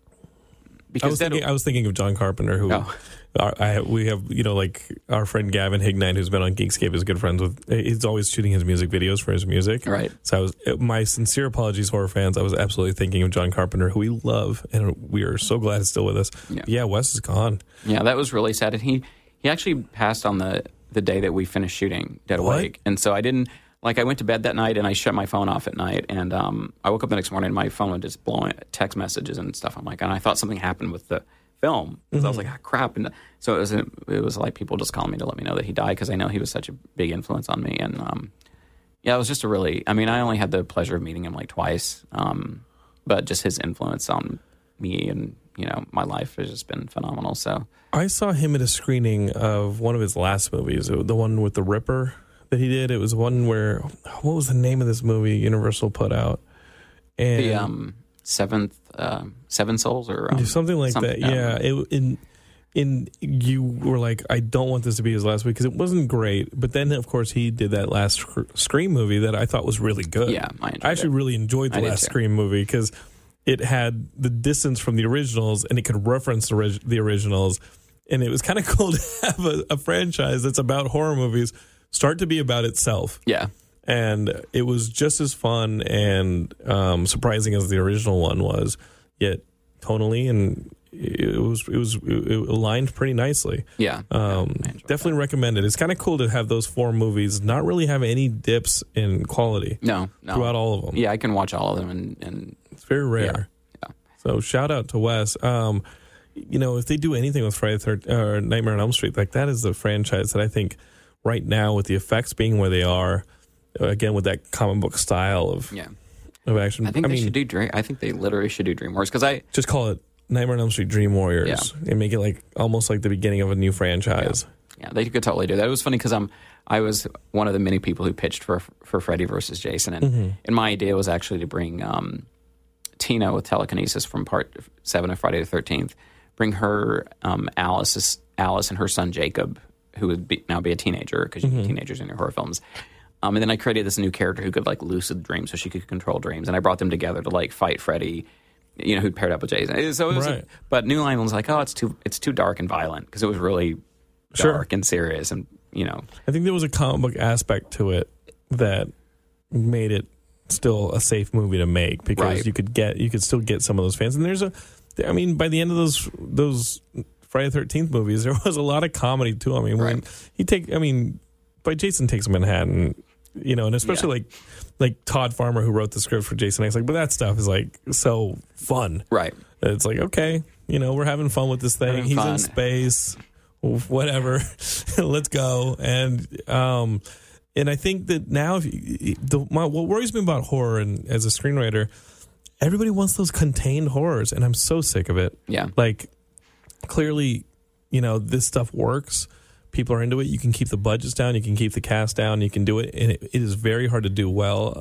Because I was, thinking, I was thinking of John Carpenter, who oh. our, I, we have, you know, like our friend Gavin Hignine, who's been on Geekscape, is good friends with. He's always shooting his music videos for his music. Right. So I was, my sincere apologies, horror fans. I was absolutely thinking of John Carpenter, who we love, and we are so glad he's still with us. Yeah, yeah Wes is gone. Yeah, that was really sad. And he, he actually passed on the, the day that we finished shooting Dead what? Awake. And so I didn't. Like, I went to bed that night, and I shut my phone off at night, and um, I woke up the next morning, and my phone was just blowing text messages and stuff. I'm like, and I thought something happened with the film, because mm-hmm. I was like, ah, crap. And so it was, it was like people just calling me to let me know that he died, because I know he was such a big influence on me. And um, yeah, it was just a really, I mean, I only had the pleasure of meeting him like twice, um, but just his influence on me and, you know, my life has just been phenomenal. So I saw him at a screening of one of his last movies, the one with the Ripper that he did. It was one where, what was the name of this movie Universal put out? And the um, seventh, uh, Seven Souls, or um, something like something, that. Yeah, it, in in you were like, I don't want this to be his last week, because it wasn't great. But then, of course, he did that last Scream movie that I thought was really good. Yeah, I, I actually it. really enjoyed the I last Scream movie, because it had the distance from the originals, and it could reference the, the originals, and it was kind of cool to have a, a franchise that's about horror movies start to be about itself. Yeah. And it was just as fun and um, surprising as the original one was, yet tonally, and it was it was it aligned pretty nicely. Yeah. Um, yeah definitely that. recommend it. It's kind of cool to have those four movies not really have any dips in quality. No, no. Throughout all of them. Yeah, I can watch all of them, and, and it's very rare. Yeah. yeah. So shout out to Wes. Um, you know, if they do anything with Friday the thirteenth or Nightmare on Elm Street, like that is the franchise that I think right now, with the effects being where they are, again with that comic book style of yeah. of action. I think I they mean, should do Dream. I think they literally should do Dream Warriors, because I just call it Nightmare on Elm Street Dream Warriors yeah. and make it like almost like the beginning of a new franchise. Yeah, yeah they could totally do that. It was funny because I'm I was one of the many people who pitched for for Freddy versus Jason, and mm-hmm. and my idea was actually to bring um, Tina with telekinesis from part seven of Friday the thirteenth, bring her um, Alice Alice and her son Jacob, who would be, now be a teenager, because you mm-hmm. get teenagers in your horror films. Um, and then I created this new character who could like lucid dream, so she could control dreams. And I brought them together to like fight Freddy, you know, who'd paired up with Jason. So it was, right. But New Line was like, oh, it's too it's too dark and violent, because it was really dark sure. and serious, and you know. I think there was a comic book aspect to it that made it still a safe movie to make, because right. you could get you could still get some of those fans. And there's a, I mean, by the end of those those. Friday the thirteenth movies, there was a lot of comedy too. I mean, when right. he take, I mean, by Jason Takes Manhattan, you know, and especially yeah. like like Todd Farmer, who wrote the script for Jason X, like, but that stuff is like so fun, right? It's like, okay, you know, we're having fun with this thing. Having He's fun. in space, whatever. Let's go. And um, and I think that now, if you, the my, what worries me about horror, and as a screenwriter, everybody wants those contained horrors, and I'm so sick of it. Yeah, like. Clearly, you know, this stuff works. People are into it. You can keep the budgets down. You can keep the cast down. You can do it. And it, it is very hard to do well.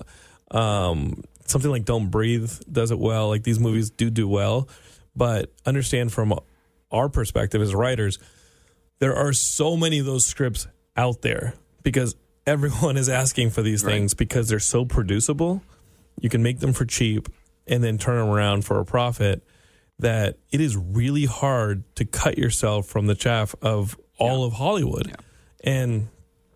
Um, something like Don't Breathe does it well. Like, these movies do do well. But understand, from our perspective as writers, there are so many of those scripts out there, because everyone is asking for these right. things, because they're so producible. You can make them for cheap and then turn them around for a profit, that it is really hard to cut yourself from the chaff of all yeah. of Hollywood. Yeah. And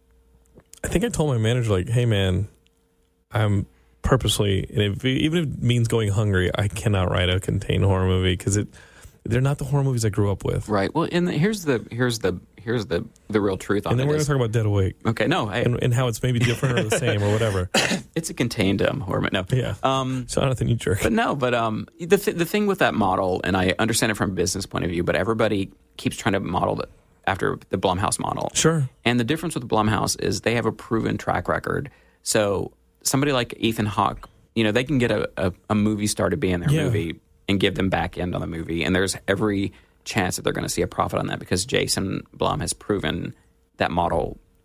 I think I told my manager, like, hey, man, I'm purposely, and if, even if it means going hungry, I cannot write a contained horror movie, because it they're not the horror movies I grew up with. Right. Well, and the, here's the here's the here's the, the real truth on it. And then we're going to talk about Dead Awake. Okay. No. I, and, and how it's maybe different or the same or whatever. It's a contained um, horror. No. Yeah. Um, Jonathan, you jerk. But no. But um, the th- the thing with that model, and I understand it from a business point of view, but everybody keeps trying to model it after the Blumhouse model. Sure. And the difference with Blumhouse is they have a proven track record. So somebody like Ethan Hawke, you know, they can get a, a, a movie star to be in their yeah. movie and give them back end on the movie, and there's every chance that they're going to see a profit on that, because Jason Blum has proven that model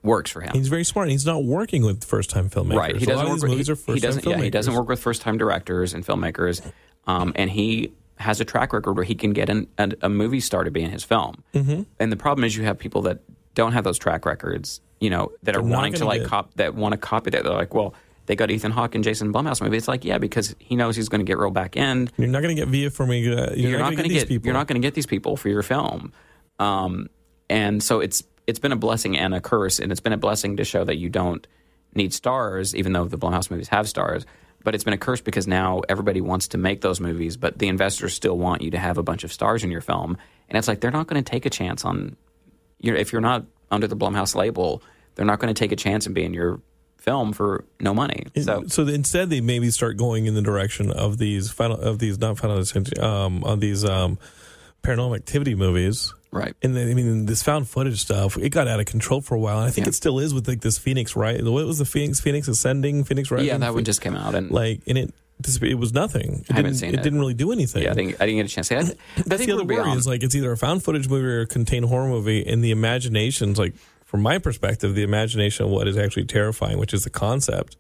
works for him. He's very smart. He's not working with first-time filmmakers. Right. He a lot doesn't of work these with, movies he, are first-time he doesn't, filmmakers. Yeah, he doesn't work with first-time directors and filmmakers, um, and he has a track record where he can get an, a, a movie star to be in his film. Mm-hmm. And the problem is you have people that don't have those track records, you know, that They're are not wanting to gonna like get- cop that want to copy that. They're like, well, they got Ethan Hawke and Jason Blumhouse movie. It's like, yeah, because he knows he's going to get real back end. You're not going to get Via Farmiga. You're, You're, not, not going to get, get these people. You're not going to get these people for your film. Um, and so it's it's been a blessing and a curse, and it's been a blessing to show that you don't need stars, even though the Blumhouse movies have stars. But it's been a curse because now everybody wants to make those movies, but the investors still want you to have a bunch of stars in your film. And it's like they're not going to take a chance on, you know, if you're not under the Blumhouse label, they're not going to take a chance and be in your film for no money. So, so instead, they maybe start going in the direction of these final of these not final um of these um Paranormal Activity movies. right. And then, I mean, this found footage stuff, it got out of control for a while, and I think Yeah. it still is with like this Phoenix, right? What was the Phoenix? Phoenix Ascending, Phoenix Rising. Yeah, that one just came out, and like, and it this, it was nothing. It I haven't didn't, seen it. it. didn't really do anything. yeah, I didn't, I didn't get a chance to see it. I, I That's think the other we're worry beyond. is like it's either a found footage movie or a contained horror movie, and the imagination's like, from my perspective, the imagination of what is actually terrifying, which is the concept,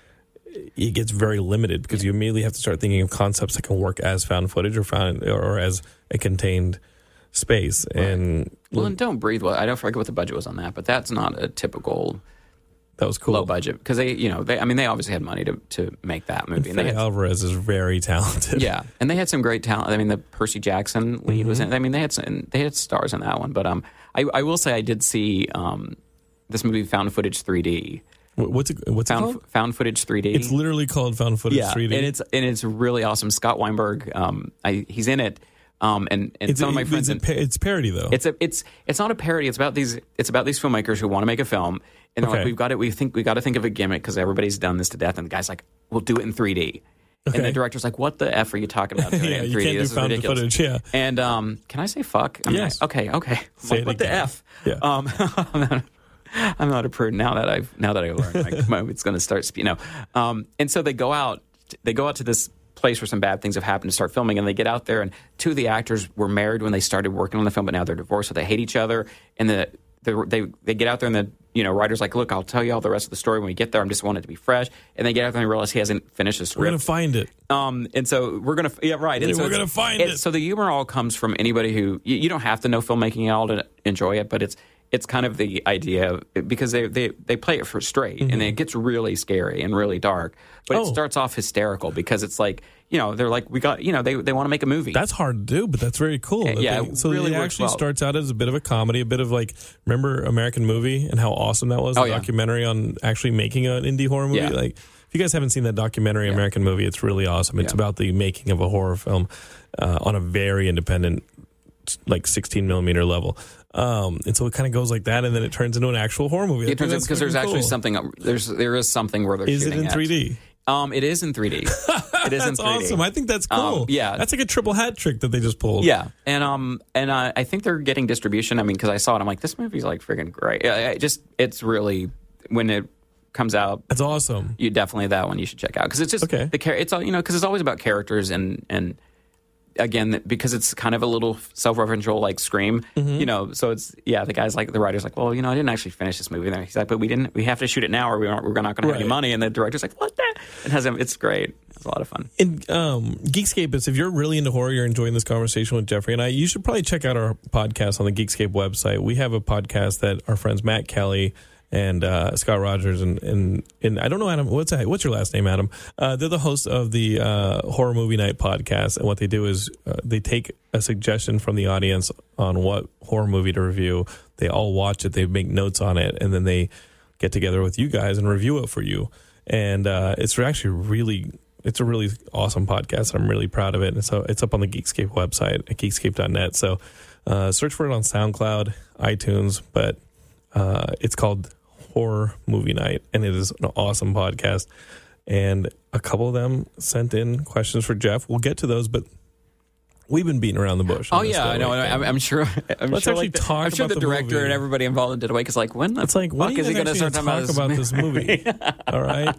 it gets very limited because you immediately have to start thinking of concepts that can work as found footage or found or as a contained space. And Well, and Don't Breathe. Well, I don't forget what the budget was on that, but that's not a typical that was cool. low budget because they, you know, they. I mean, they obviously had money to, to make that movie. And they Faye had, Alvarez is very talented. yeah, and they had some great talent. I mean, the Percy Jackson lead Mm-hmm. was in. I mean, they had some, they had stars in that one. But um, I, I will say I did see um, this movie Found Footage three D. Wh- What's it, what's it Found called? Found Footage three D. It's literally called Found Footage yeah, three D. and it's and it's really awesome. Scott Weinberg, um, I, he's in it. Um, and and it's, some of my it's friends. a pa- it's parody though. It's a it's it's not a parody. It's about these it's about these filmmakers who want to make a film, and they're Okay. like, we've got to we think we got to think of a gimmick because everybody's done this to death, and the guy's like, we'll do it in three D. Okay. And the director's like, what the f are you talking about? Doing Yeah, it in you three D? can't do This is found ridiculous. footage, yeah. And um, can I say fuck? I'm Yes. like, okay, okay. I'm Say like, it what the again. f? Yeah. Um, I'm not, I'm not a prude now that I've now that I learned like, my, it's going to start. You know, um, and so they go out. They go out to this place where some bad things have happened to start filming, and they get out there, and two of the actors were married when they started working on the film, but now they're divorced, so they hate each other. And the, the they they get out there, and the you know writer's like, look, I'll tell you all the rest of the story when we get there. I just want it to be fresh. And they get out there and realize he hasn't finished the We're gonna script. find it. Um, and so we're gonna yeah right. And Yeah, so we're it's- gonna find it's- it. So the humor all comes from anybody who you, you don't have to know filmmaking at all to enjoy it, but it's it's kind of the idea because they they, they play it for straight, and it gets really scary and really dark. But Mm-hmm. Oh. it starts off hysterical because it's like you know they're like we got you know they they want to make a movie. That's hard to do, but that's very cool. that yeah, they- it so really it works actually well. starts out as a bit of a comedy, a bit of like, remember American Movie and how awesome that was? Oh, the yeah. documentary on actually making an indie horror movie. Yeah. Like, if you guys haven't seen that documentary, American Movie, it's really awesome. It's Yeah. about the making of a horror film uh, on a very independent, like sixteen millimeter level. Um, and so it kind of goes like that, and then it turns into an actual horror movie. I It think turns out that's because there's freaking actually cool. something there's there is something where they're Is it shooting in at. three D? Um, it is in three D. It is in That's three D. awesome. I think that's cool. Um, yeah. That's like a triple hat trick that they just pulled. Yeah, and um, and uh, I think they're getting distribution. I mean, because I saw it, I'm like, this movie's like freaking great. Yeah, it just it's really when it comes out, That's awesome. you definitely that one you should check out because it's just Okay. the char- it's all you know because it's always about characters and and again because it's kind of a little self-referential like Scream, Mm-hmm. you know. So it's yeah, the guy's like the writer's like, well, you know, I didn't actually finish this movie. Then he's like, but we didn't. We have to shoot it now, or we aren't, we're not going to have any Right. money. And the director's like, what the? It has him. It's great. It's a lot of fun. And um, Geekscapists, if you're really into horror, you're enjoying this conversation with Jeffrey and I, you should probably check out our podcast on the Geekscape website. We have a podcast that our friends Matt Kelly and uh, Scott Rogers and, and and I don't know, Adam, what's that, what's your last name, Adam? Uh, they're the hosts of the uh, Horror Movie Night podcast, and what they do is uh, they take a suggestion from the audience on what horror movie to review. They all watch it, they make notes on it, and then they get together with you guys and review it for you. And uh, it's actually really, it's a really awesome podcast. I'm really proud of it. And so it's up on the Geekscape website at geekscape dot net. So uh, search for it on SoundCloud, iTunes, but uh, it's called Horror Movie Night, and it is an awesome podcast. And a couple of them sent in questions for Jeff. We'll get to those, but we've been beating around the bush. Oh on this yeah, though, I know. right? I'm, I'm sure. I'm Let's sure actually like the, talk I'm sure about the the director movie. and everybody involved in Dead Awake is like, when the It's like, when fuck are is you he going to guys start actually talking gonna about talk this about this movie? All right.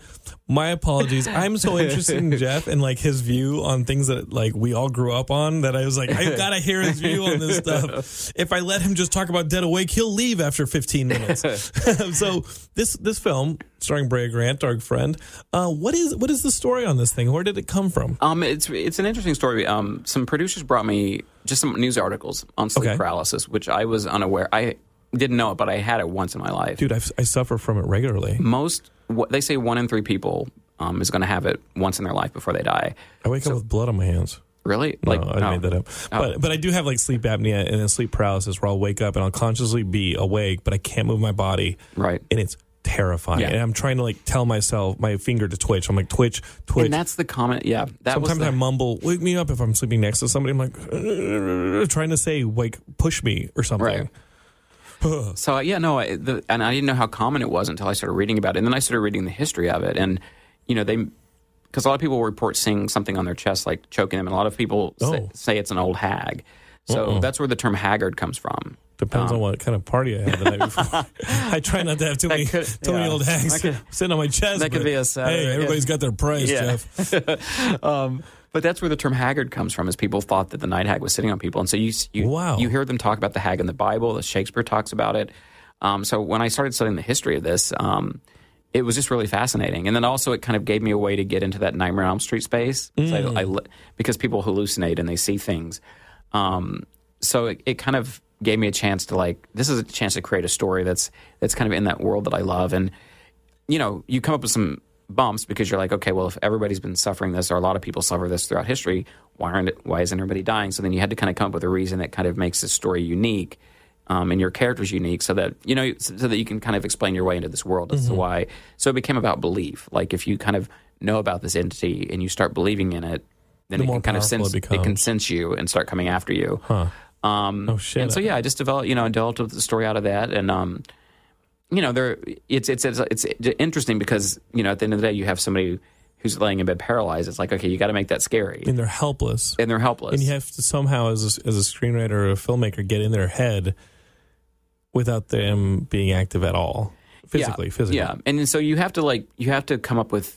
My apologies. I'm so interested in Jeff and like his view on things that like we all grew up on that I was like, I gotta hear his view on this stuff. If I let him just talk about Dead Awake, he'll leave after fifteen minutes. So this this film starring Brea Grant, our friend, uh, what is what is the story on this thing? Where did it come from? Um, it's it's an interesting story. Um, some producers brought me just some news articles on sleep Okay. paralysis, which I was unaware. I didn't know it, but I had it once in my life. Dude, I've, I suffer from it regularly. Most what they say one in three people um, is going to have it once in their life before they die. I wake So- up with blood on my hands. Really? No, Like I no. made that up. But but I do have like sleep apnea and then sleep paralysis where I'll wake up and I'll consciously be awake, but I can't move my body. Right. And it's terrifying. Yeah. And I'm trying to like tell myself, my finger to twitch. I'm like, twitch, twitch. And that's the comment. Yeah, that Sometimes was I the, mumble, wake me up if I'm sleeping next to somebody. I'm like, "Uh," trying to say, like, push me or something. Right. So yeah, no, I, the, and I didn't know how common it was until I started reading about it, and then I started reading the history of it, and you know they, because a lot of people report seeing something on their chest like choking them, and a lot of people say, Oh. say it's an old hag. So Uh-uh. that's where the term haggard comes from. Depends Um, on what kind of party I had the night before. I try not to have too many, could- too many yeah. old hags That could- sitting on my chest. that could but, be a Saturday, Hey, everybody's yeah. got their price, Yeah. Jeff. um, but that's where the term haggard comes from, is people thought that the night hag was sitting on people, and so you you Wow. you hear them talk about the hag in the Bible. Shakespeare talks about it. Um, so when I started studying the history of this, um, it was just really fascinating, and then also it kind of gave me a way to get into that Nightmare on Elm Street space. So I, I, because people hallucinate and they see things. Um, so it, it kind of gave me a chance to like, this is a chance to create a story that's that's kind of in that world that I love. And you know, you come up with some bumps because you're like, okay, well, if everybody's been suffering this, or a lot of people suffer this throughout history, why aren't it, why isn't everybody dying? So then you had to kind of come up with a reason that kind of makes this story unique, um, and your characters unique, so that you know, so that you can kind of explain your way into this world as Mm-hmm. to why. So it became about belief. Like if you kind of know about this entity and you start believing in it, then The it more can kind of powerful sense it it, becomes. can sense you and start coming after you. Huh. Um, Oh, shit. And so yeah, I just developed, you know, developed the story out of that, and um, you know, there it's it's it's it's interesting because you know at the end of the day you have somebody who's laying in bed paralyzed. It's like, okay, you got to make that scary, And they're helpless. and they're helpless. And you have to somehow, as a, as a screenwriter or a filmmaker, get in their head without them being active at all. Physically, yeah, physically. yeah, and so you have to like you have to come up with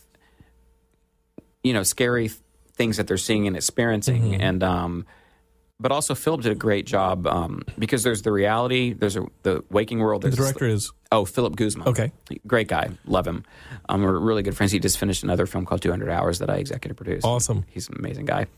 you know scary th- things that they're seeing and experiencing, Mm-hmm. and um, but also Philip did a great job um, because there's the reality, there's a, the waking world. The There's director is Oh, Philip Guzman. Okay. Great guy. Love him. Um, we're really good friends. He just finished another film called two hundred hours that I executive produced. Awesome. He's an amazing guy.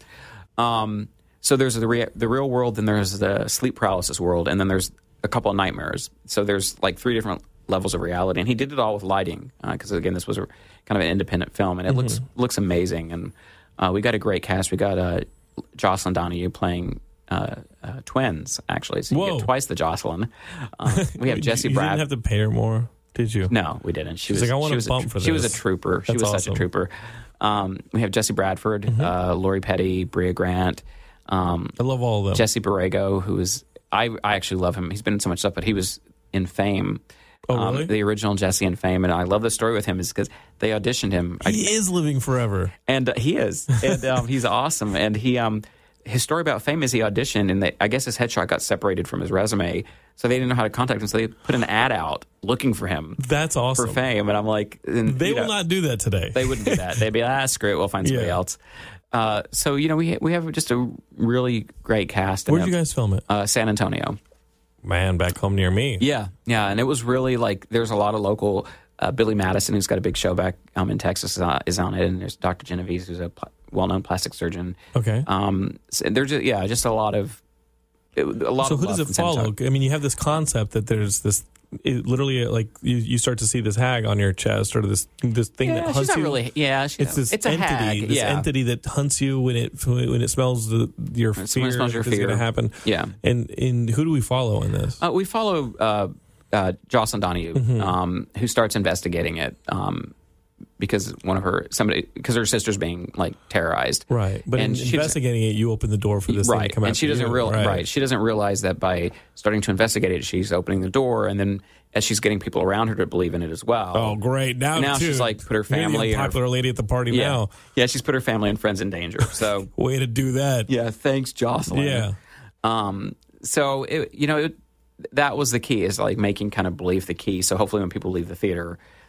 Um, so there's the, rea- the real world, then there's the sleep paralysis world, and then there's a couple of nightmares. So there's like three different levels of reality. And he did it all with lighting because, uh, again, this was a, kind of an independent film, and it Mm-hmm. looks looks amazing. And uh, we got a great cast. We got uh, Jocelyn Donahue playing uh, uh, twins, actually. So you Whoa. get twice the Jocelyn. Uh, we have You- Jesse you Brad. didn't have to pay her more, did you? No, we didn't. She She's was like, I want she a was bump a, for She was a this. trooper. She That's was such awesome. a trooper. Um, we have Jesse Bradford, Mm-hmm. uh, Lori Petty, Brea Grant, um, I love all of them. Jesse Borrego, who is I I actually love him. He's been in so much stuff, but he was in Fame. Oh, um, really? The original Jesse in Fame, and I love the story with him is because they auditioned him, I- He is living forever. and uh, he is, and um, he's awesome. And he, um, his story about Fame is he auditioned, and they, I guess his headshot got separated from his resume, so they didn't know how to contact him. So they put an ad out looking for him That's awesome. for Fame, and I'm like, and, They you will know, not do that today. They wouldn't do that. They'd be like, ah, screw it, we'll find somebody Yeah. else. Uh, so you know, we we have just a really great cast. in Where'd it. you guys film it? Uh, San Antonio. Man, back home near me. Yeah, yeah, and it was really like there's a lot of local. Uh, Billy Madison, who's got a big show back um, in Texas, uh, is on it, and there's Doctor Genovese, who's a pl- well-known plastic surgeon. Okay. Um, so there's just, yeah, just a lot of a lot So of who love does it from San follow? Antonio. I mean, you have this concept that there's this, it literally, like you, you start to see this hag on your chest or this this thing Yeah, that she's hunts not you. really. Yeah, she, It's this it's a entity, hag. this yeah. entity that hunts you when it when it smells the your When it fear smells your is going to fear. happen. Yeah. And and who do we follow in this? Uh, we follow uh, uh, Jocelyn Donahue, Mm-hmm. um, who starts investigating it um, because one of her somebody because her sister's being like terrorized. Right, but and in she doesn't- investigating it, you open the door for this thing to right, come out. and she doesn't real right. right. She doesn't realize that by starting to investigate it, she's opening the door, and then as she's getting people around her to believe in it as well. Oh, great! Now, Now too, she's, like, put her you're the family and her- popular lady at the party yeah, now. yeah, she's put her family and friends in danger. So Way to do that. yeah, thanks, Jocelyn. Yeah. Um, so it, you know, it, that was the key is like making kind of belief the key. So hopefully when people leave the theater,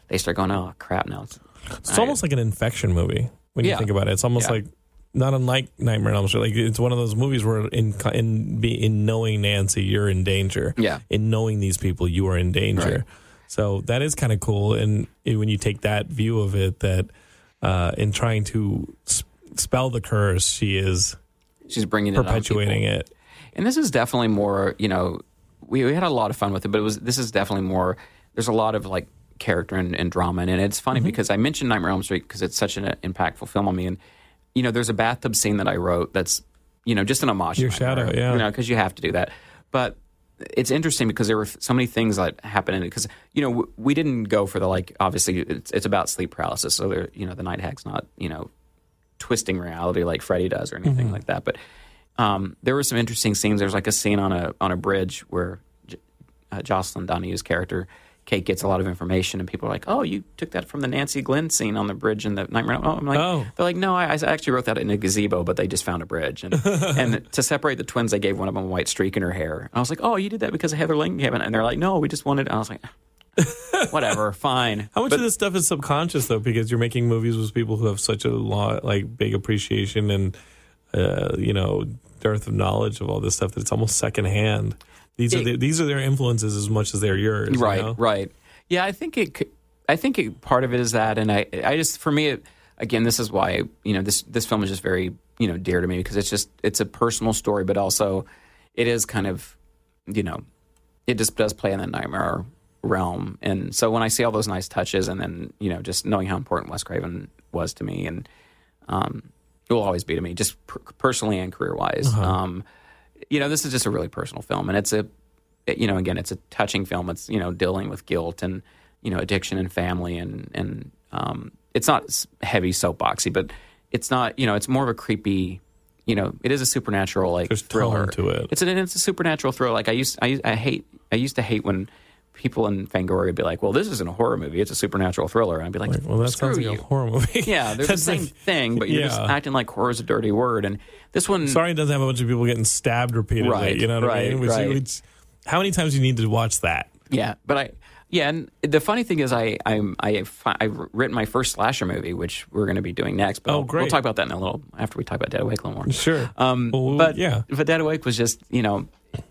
they start going, oh crap, no. It's, it's I, almost like an infection movie when yeah. you think about it. It's almost yeah. like not unlike Nightmare on Elm Street. Like it's one of those movies where in in be in knowing Nancy, you're in danger. Yeah. In knowing these people, you are in danger. Right. So that is kind of cool. And when you take that view of it, that uh, in trying to sp- spell the curse, she is she's bringing perpetuating it, it. And this is definitely more, you know, we, we had a lot of fun with it, but it was this is definitely more. There's a lot of like character and, and drama in it. And it's funny mm-hmm. because I mentioned Nightmare on Elm Street because it's such an impactful film on me. And you know, there's a bathtub scene that I wrote that's you know just an homage. Your to shadow, Nightmare, yeah, you know, because you have to do that, but. It's interesting because there were so many things that happened in it. Because you know we didn't go for the like. Obviously, it's, it's about sleep paralysis, so there, you know the night hag's not you know twisting reality like Freddy does or anything mm-hmm. like that. But um, there were some interesting scenes. There's like a scene on a on a bridge where J- uh, Jocelyn Donahue's character Kate gets a lot of information, and people are like, "Oh, you took that from the Nancy Glenn scene on the bridge in the Nightmare." Oh, I'm like, oh. They're like, "No, I, I actually wrote that in a gazebo, but they just found a bridge." And, and to separate the twins, they gave one of them a white streak in her hair. And I was like, "Oh, you did that because of Heather Langenkamp?" And they're like, "No, we just wanted." And I was like, "Whatever, fine." How much but, of this stuff is subconscious though? Because you're making movies with people who have such a lot, like big appreciation and uh, you know dearth of knowledge of all this stuff that it's almost secondhand. These it, are the, these are their influences as much as they're yours. Right, you know? right. Yeah, I think it. I think it, part of it is that, and I, I just for me, it, again, this is why you know this this film is just very you know dear to me because it's just it's a personal story, but also it is kind of you know it just does play in the nightmare realm, and so when I see all those nice touches, and then you know just knowing how important Wes Craven was to me, and um, it will always be to me, just per- personally and career wise. Uh-huh. Um, you know, this is just a really personal film, and it's a you know, again, it's a touching film. It's, you know, dealing with guilt and, you know, addiction and family. And, and um, it's not heavy soapboxy, but it's not, you know, it's more of a creepy, you know, it is a supernatural, like, There's thriller. tone to it. It's, an, it's a supernatural thriller. Like, I used, I, I hate, I used to hate when people in Fangoria would be like, well, this isn't a horror movie. It's a supernatural thriller. And I'd be like, like well, that sounds like you. a horror movie. Yeah, they're the same like, thing, but you're yeah. just acting like horror is a dirty word. And this one... Sorry it doesn't have a bunch of people getting stabbed repeatedly. Right, you know what right, I mean? Which, right. which, how many times do you need to watch that? Yeah, but I... Yeah, and the funny thing is, I I'm, I I've written my first slasher movie, which we're going to be doing next. But oh, I'll, great! We'll talk about that in a little after we talk about Dead Awake a little more. Sure. Um, well, but yeah, but Dead Awake was just you know,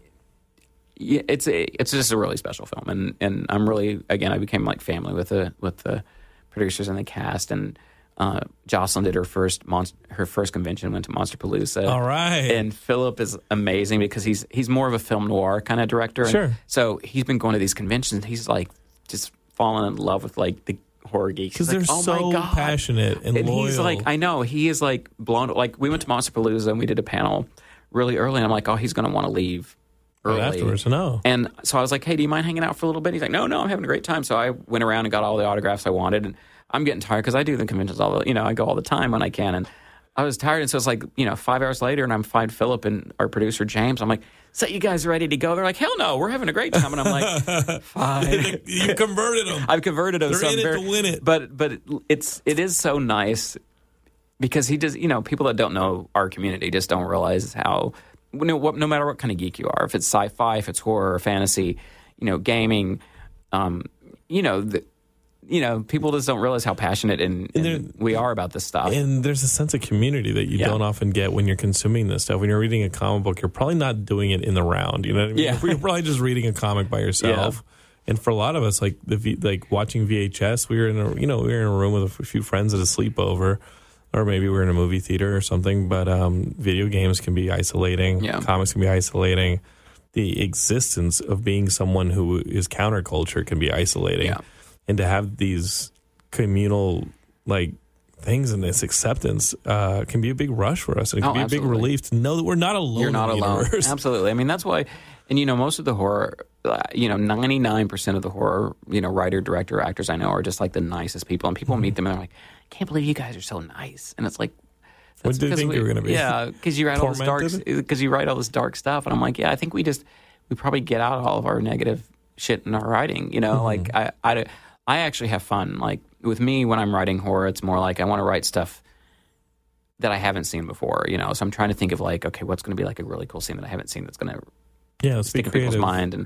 it's a, it's just a really special film, and, and I'm really again I became like family with the with the producers and the cast, and uh, Jocelyn did her first monst- her first convention, went to Monsterpalooza. All right, and Philip is amazing because he's he's more of a film noir kind of director. Sure. And so he's been going to these conventions. He's like just fallen in love with like the horror geeks because like, they're oh so my God. passionate and, and loyal. He's like, I know he is like blown. Like we went to Monsterpalooza and we did a panel really early, and I'm like, oh, he's going to want to leave early right afterwards. No, and so I was like, hey, do you mind hanging out for a little bit? He's like, no, no, I'm having a great time. So I went around and got all the autographs I wanted, and I'm getting tired because I do the conventions all the, you know, I go all the time when I can, and I was tired, and so it's like, you know, five hours later, and I'm find Philip and our producer James. I'm like, so you guys ready to go? They're like, hell no, we're having a great time. And I'm like, fine. You converted them. I've converted them. They're so in it very, to win it. But but it's it is so nice because he does. You know, people that don't know our community just don't realize how no, what, no matter what kind of geek you are, if it's sci-fi, if it's horror or fantasy, you know, gaming, um, you know. The, You know, people just don't realize how passionate and, and, and we are about this stuff. And there's a sense of community that you yeah. don't often get when you're consuming this stuff. When you're reading a comic book, you're probably not doing it in the round. You know what I mean? Yeah. You're probably just reading a comic by yourself. Yeah. And for a lot of us, like the v, like watching V H S, we were in a you know we were in a room with a few friends at a sleepover, or maybe we were in a movie theater or something. But um, video games can be isolating. Yeah. Comics can be isolating. The existence of being someone who is counterculture can be isolating. Yeah. And to have these communal like things and this acceptance uh, can be a big rush for us, and it can oh, be absolutely. a big relief to know that we're not alone. You're not in the alone. Universe. Absolutely. I mean, that's why, and you know, most of the horror, uh, you know, ninety-nine percent of the horror, you know, writer, director, actors I know are just like the nicest people, and people mm-hmm. meet them and they're like, I can't believe you guys are so nice, and it's like. What did you think we, you were going to be? Yeah, because you write all this dark, because you write all this dark stuff, and I'm like, yeah, I think we just we probably get out all of our negative shit in our writing. You know, mm-hmm. like I, I, I actually have fun. Like with me, when I'm writing horror, it's more like I want to write stuff that I haven't seen before. You know, so I'm trying to think of like, okay, what's going to be like a really cool scene that I haven't seen that's going to yeah stick in people's mind. And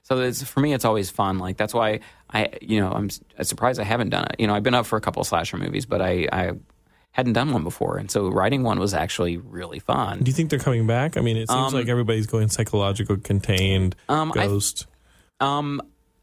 So it's, for me, it's always fun. Like that's why I, you know, I'm surprised I haven't done it. You know, I've been up for a couple of slasher movies, but I, I hadn't done one before, and so writing one was actually really fun. Do you think they're coming back? I mean, it seems Um, like everybody's going psychological, contained, Um, I- ghost. Um,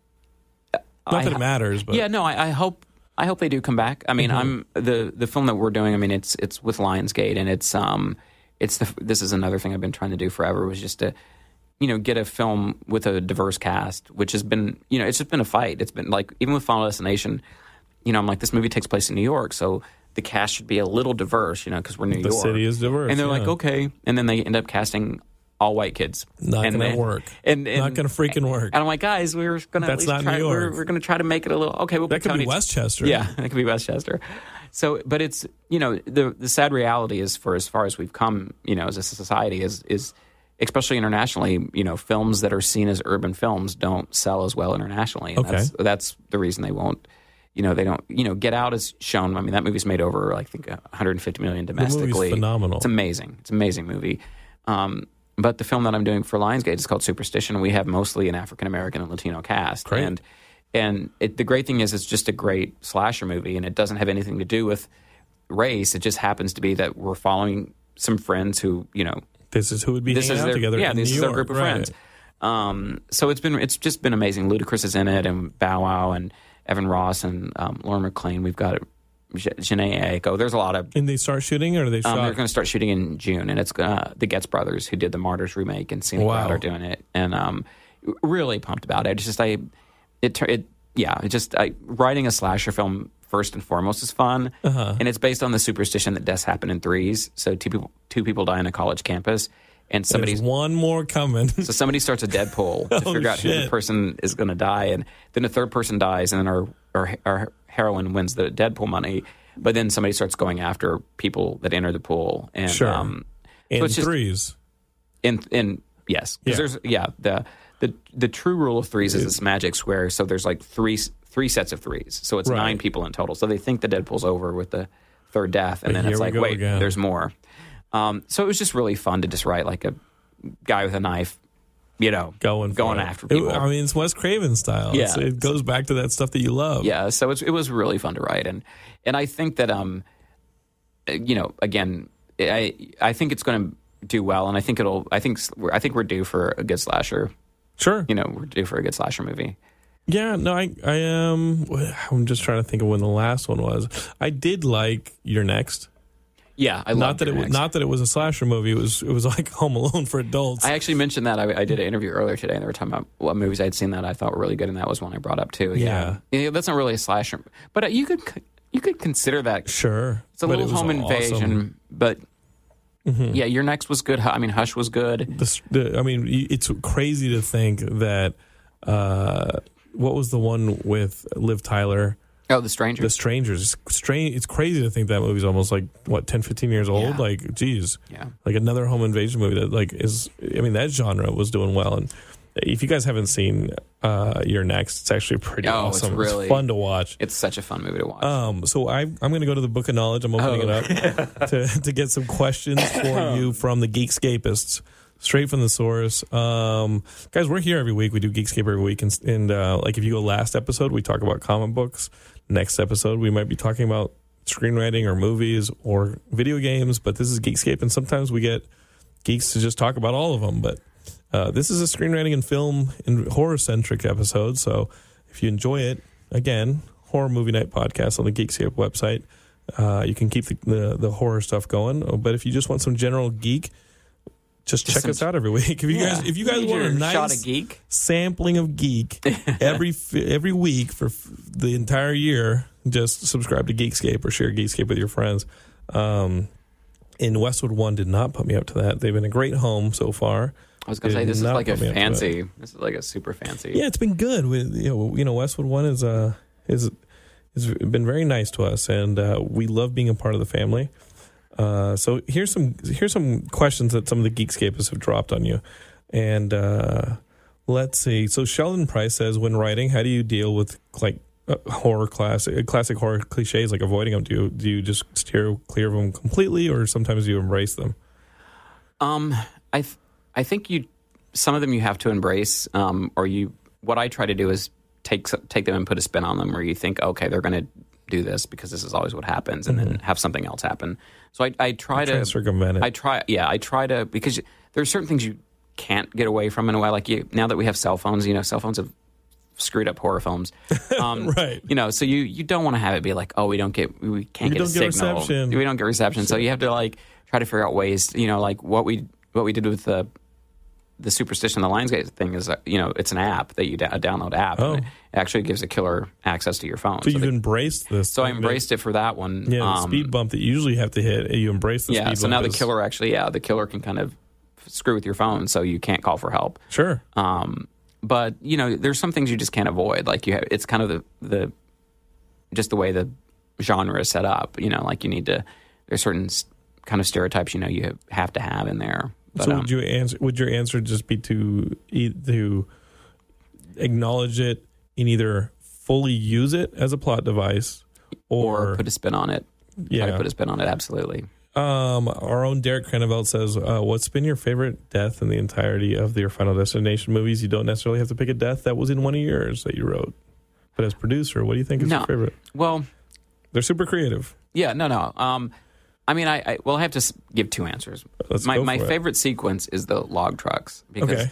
Not I- that it matters, but yeah, no, I, I hope I hope they do come back. I mean, Mhm. I'm the the film that we're doing. I mean, it's it's with Lionsgate, and it's um it's the this is another thing I've been trying to do forever, was just to, you know, get a film with a diverse cast, which has been, you know, it's just been a fight. It's been like, even with Final Destination, you know, I'm like, this movie takes place in New York, so the cast should be a little diverse, you know, because we're New the York. city is diverse. And they're yeah. like, okay, and then they end up casting all white kids. Not and gonna then- work. And, and Not gonna freaking work. And I'm like, guys, we're gonna That's at least not try. New York. We're, we're gonna try to make it a little okay. We'll That put could be Tony- Westchester. Yeah, that could be Westchester. So, but it's, you know, the the sad reality is, for as far as we've come, you know, as a society, is is especially internationally, you know, films that are seen as urban films don't sell as well internationally. And Okay. that's that's the reason they won't. You know, they don't. You know, Get Out is shown. I mean, that movie's made over, I think, one hundred fifty million domestically. The movie's phenomenal. It's amazing. It's an amazing movie. Um, but the film that I'm doing for Lionsgate is called Superstition, and we have mostly an African American and Latino cast. Great. And and it, the great thing is, it's just a great slasher movie, and it doesn't have anything to do with race. It just happens to be that we're following some friends who, you know, This is who would be this hanging is out their together yeah, in this New is York. their group of right. friends. Um, so it's been it's just been amazing. Ludacris is in it, and Bow Wow, and Evan Ross, and um, Lauren McLean. We've got J- Janae Aiko. There's a lot of. And they start shooting, or are they Um, shot? they're going to start shooting in June, and it's uh, the Getz brothers who did the Martyrs remake and Scenic Wow. Route are doing it, and um, really pumped about it. It's just I, it tur- it yeah, it just I, writing a slasher film first and foremost is fun, Uh-huh. and it's based on the superstition that deaths happen in threes. So two people two people die on a college campus, and There's somebody's one more coming. so somebody starts a dead pool to Oh, figure out who the shit. person is going to die, and then a third person dies, and then our, our our heroine wins the Deadpool money. But then somebody starts going after people that enter the pool, and Sure. um, in so it's just threes. in in yes, Yeah. because there's yeah the the the true rule of threes is this magic square. So there's like three three sets of threes, so it's Right. nine people in total. So they think the Deadpool's over with the third death, and But then here it's we like go wait, again. there's more. Um, so it was just really fun to just write like a guy with a knife, you know, Going, for going it. after It- people. I mean, it's Wes Craven style. Yeah. It's- it goes back to that stuff that you love. Yeah, so it's, it was really fun to write, and and I think that um, you know, again, I I think it's going to do well, and I think it'll. I think I think we're due for a good slasher. Sure. You know, we're due for a good slasher movie. Yeah, no, I, I am. I'm just trying to think of when the last one was. I did like Your Next. Yeah, I Not love that it was not that it was a slasher movie. It was it was like Home Alone for adults. I actually mentioned that I, I did an interview earlier today, and they were talking about what movies I'd seen that I thought were really good, and that was one I brought up too. Yeah, yeah that's not really a slasher, but uh, you could you could consider that. Sure, It's a but little it was home invasion, awesome. but Mhm. yeah, Your Next was good. Hu- I mean, Hush was good. The, the, I mean, y- it's crazy to think that. Uh, what was the one with Liv Tyler? Oh, The Stranger. The Strangers. It's strange. It's crazy to think that movie's almost like what ten, fifteen years old. Yeah. Like, geez, yeah. like another home invasion movie that like is. I mean, that genre was doing well. And if you guys haven't seen uh, Your Next, it's actually pretty Oh, it's awesome. really- fun to watch. It's such a fun movie to watch. Um, so I, I'm going to go to the Book of Knowledge. I'm opening Oh. it up to, to get some questions for you from the Geekscapists, straight from the source. Um, guys, we're here every week. We do Geekscape every week, and, and uh, like if you go last episode, we talk about comic books. Next episode, we might be talking about screenwriting or movies or video games. But this is Geekscape, and sometimes we get geeks to just talk about all of them. But uh, this is a screenwriting and film and horror centric episode. So if you enjoy it, again, Horror Movie Night podcast on the Geekscape website. Uh, you can keep the, the the horror stuff going. But if you just want some general geek, just, Just check some- us out every week. If you Yeah. guys if you guys Need want a your nice shot of geek. sampling of geek every f- every week for f- the entire year, just subscribe to Geekscape or share Geekscape with your friends. Um, and Westwood One did not put me up to that. They've been a great home so far. I was going to They say did this is not like a put me up to fancy. This is like a super fancy. Yeah, it's been good. We, you know, you know, Westwood One is uh is has been very nice to us, and uh, we love being a part of the family. Uh, so here's some here's some questions that some of the Geekscapists have dropped on you, and uh, let's see. So Sheldon Price says, when writing, how do you deal with like uh, horror classic classic horror cliches, like avoiding them? Do you do you just steer clear of them completely, or sometimes you embrace them? Um, I th- I think you some of them you have to embrace, um, or you what I try to do is take take them and put a spin on them, where you think, okay, they're going to do this because this is always what happens, and mm-hmm. then have something else happen. So I, I try to, to circumvent it. I try, yeah, I try to, because there are certain things you can't get away from in a way. Like you, now that we have cell phones, you know, cell phones have screwed up horror films, um, right? You know, so you you don't want to have it be like, oh, we don't get, we can't we get a get signal, reception. we don't get reception. Sure. So you have to like try to figure out ways, you know, like what we what we did with the. The Superstition, the Lionsgate thing is, you know, it's an app that you da- a download app. Oh. And it actually gives a killer access to your phone. So, so you've they, embraced this. So I embraced it for that one. Yeah, the um, speed bump that you usually have to hit. You embrace the yeah, speed bump. so now is, the killer actually, yeah, the killer can kind of screw with your phone, so you can't call for help. Sure. Um, but you know, there's some things you just can't avoid. Like you have, it's kind of the the just the way the genre is set up. You know, like you need to. There's certain kind of stereotypes you know you have to have in there. But, so um, would you answer? Would your answer just be to to acknowledge it and either fully use it as a plot device, or, or put a spin on it? Yeah, try to put a spin on it. Absolutely. Um, our own Derek Cranevelt says, uh, "What's been your favorite death in the entirety of your Final Destination movies? You don't necessarily have to pick a death that was in one of yours that you wrote, but as producer, what do you think is no. your favorite?" Well, they're super creative. Yeah. No. No. Um. I mean, I, I well, I have to give two answers. Let's my go my for it. favorite sequence is the log trucks because Okay.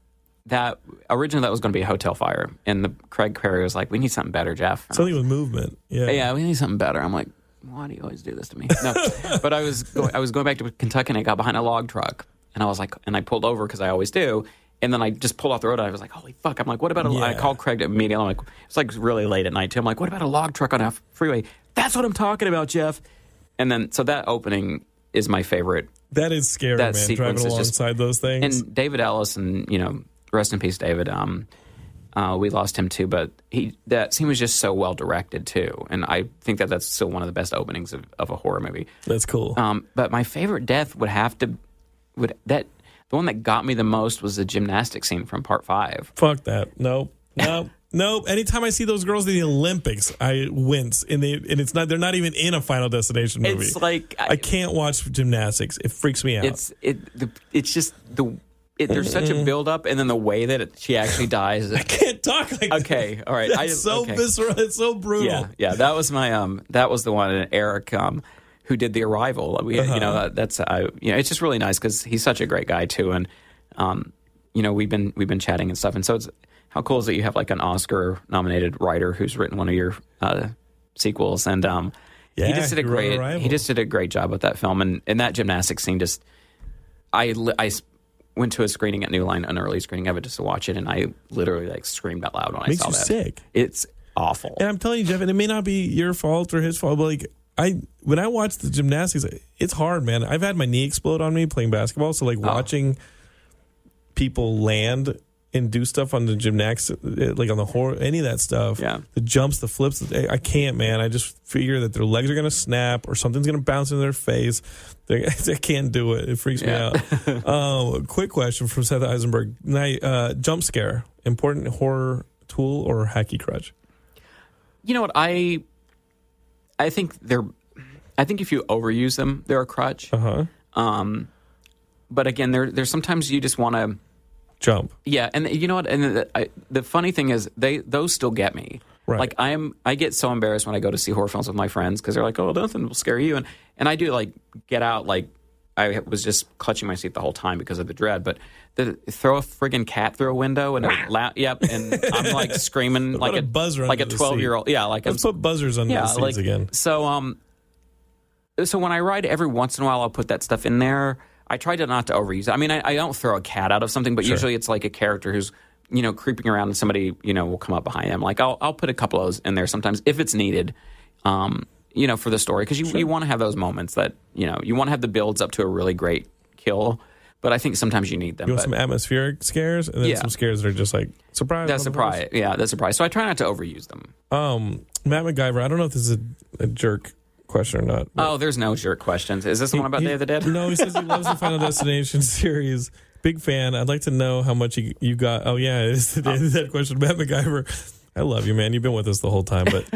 that originally that was going to be a hotel fire, and the Craig Perry was like, "We need something better, Jeff." And Something with movement. Yeah. yeah, we need something better. I'm like, why do you always do this to me? No, but I was going, I was going back to Kentucky, and I got behind a log truck, and I was like, and I pulled over because I always do. And then I just pulled off the road. And I was like, holy fuck. I'm like, what about a Yeah. I called Craig immediately. I'm like, it's like really late at night, too. I'm like, what about a log truck on a freeway? That's what I'm talking about, Jeff. And then, so that opening is my favorite. That is scary, That man, sequence driving is just- alongside those things. And David Ellis, and, you know, rest in peace, David. Um, uh, we lost him, too. But he that scene was just so well directed, too. And I think that that's still one of the best openings of, of a horror movie. That's cool. Um, but my favorite death would have to, would that, the one that got me the most was the gymnastics scene from part five. Fuck that. Nope. Nope. Nope. Anytime I see those girls in the Olympics, I wince. And they and it's not they're not even in a Final Destination movie. It's like I, I can't watch gymnastics. It freaks me out. It's it. The, it's just the. It, there's such a build up, and then the way that it, she actually dies. I can't talk like that. Okay, all right. It's I, so okay. visceral. It's so brutal. Yeah, yeah. That was my um. That was the one. And Eric um, who did the Arrival. We, Uh-huh. you know, that, that's I. You know, it's just really nice because he's such a great guy too, and um, you know, we've been we've been chatting and stuff, and so it's how cool is that you have like an Oscar nominated writer who's written one of your uh, sequels, and um, Yeah, he just did a he wrote great. Arrival. He just did a great job with that film, and and that gymnastics scene just. I li- I. went to a screening at New Line, an early screening of it, just to watch it, and I literally like screamed out loud when Makes I saw you that. sick. It's awful. And I'm telling you, Jeff, and it may not be your fault or his fault, but like I when I watch the gymnastics, it's hard, man. I've had my knee explode on me playing basketball, so like Oh. watching people land and do stuff on the gymnastics, like on the horror, any of that stuff, Yeah. the jumps, the flips, I I can't, man. I just figure that their legs are going to snap or something's going to bounce in their face. They, I can't do it. It freaks Yeah. me out. um, quick question from Seth Eisenberg. Night, uh, jump scare, important horror tool or hacky crutch? You know what? I I think they're. I think if you overuse them, they're a crutch. Uh-huh. Um, but again, there there's sometimes you just want to. Jump. Yeah, and you know what? And the, I, the funny thing is, they those still get me. Right. Like I am, I get so embarrassed when I go to see horror films with my friends because they're like, "Oh, nothing will scare you," and and I do like get out. Like I was just clutching my seat the whole time because of the dread. But the, throw a friggin' cat through a window and a la- yep, and I'm like screaming like a a buzzer like a under the twelve year old. Yeah, like Let's I'm, put buzzers under yeah, the seats like again. so. Um, so when I ride, every once in a while, I'll put that stuff in there. I try to not to overuse it. I mean, I, I don't throw a cat out of something, but Sure. usually it's like a character who's, you know, creeping around and somebody, you know, will come up behind them. Like I'll I'll put a couple of those in there sometimes if it's needed, um, you know, for the story. Because you, Sure. you want to have those moments that, you know, you want to have the builds up to a really great kill. But I think sometimes you need them. You want but some atmospheric scares and then Yeah. some scares that are just like surprise. that's surprise. Yeah, that's surprise. So I try not to overuse them. Um, Matt MacGyver, I don't know if this is a, a jerk question or not. but Oh, there's no jerk questions. Is this the one about he- Day of the Dead? No, he says he loves the Final Destination series. Big fan. I'd like to know how much you, you got. Oh, yeah, it's the Day of the Dead question. Matt MacGyver, I love you, man. You've been with us the whole time, but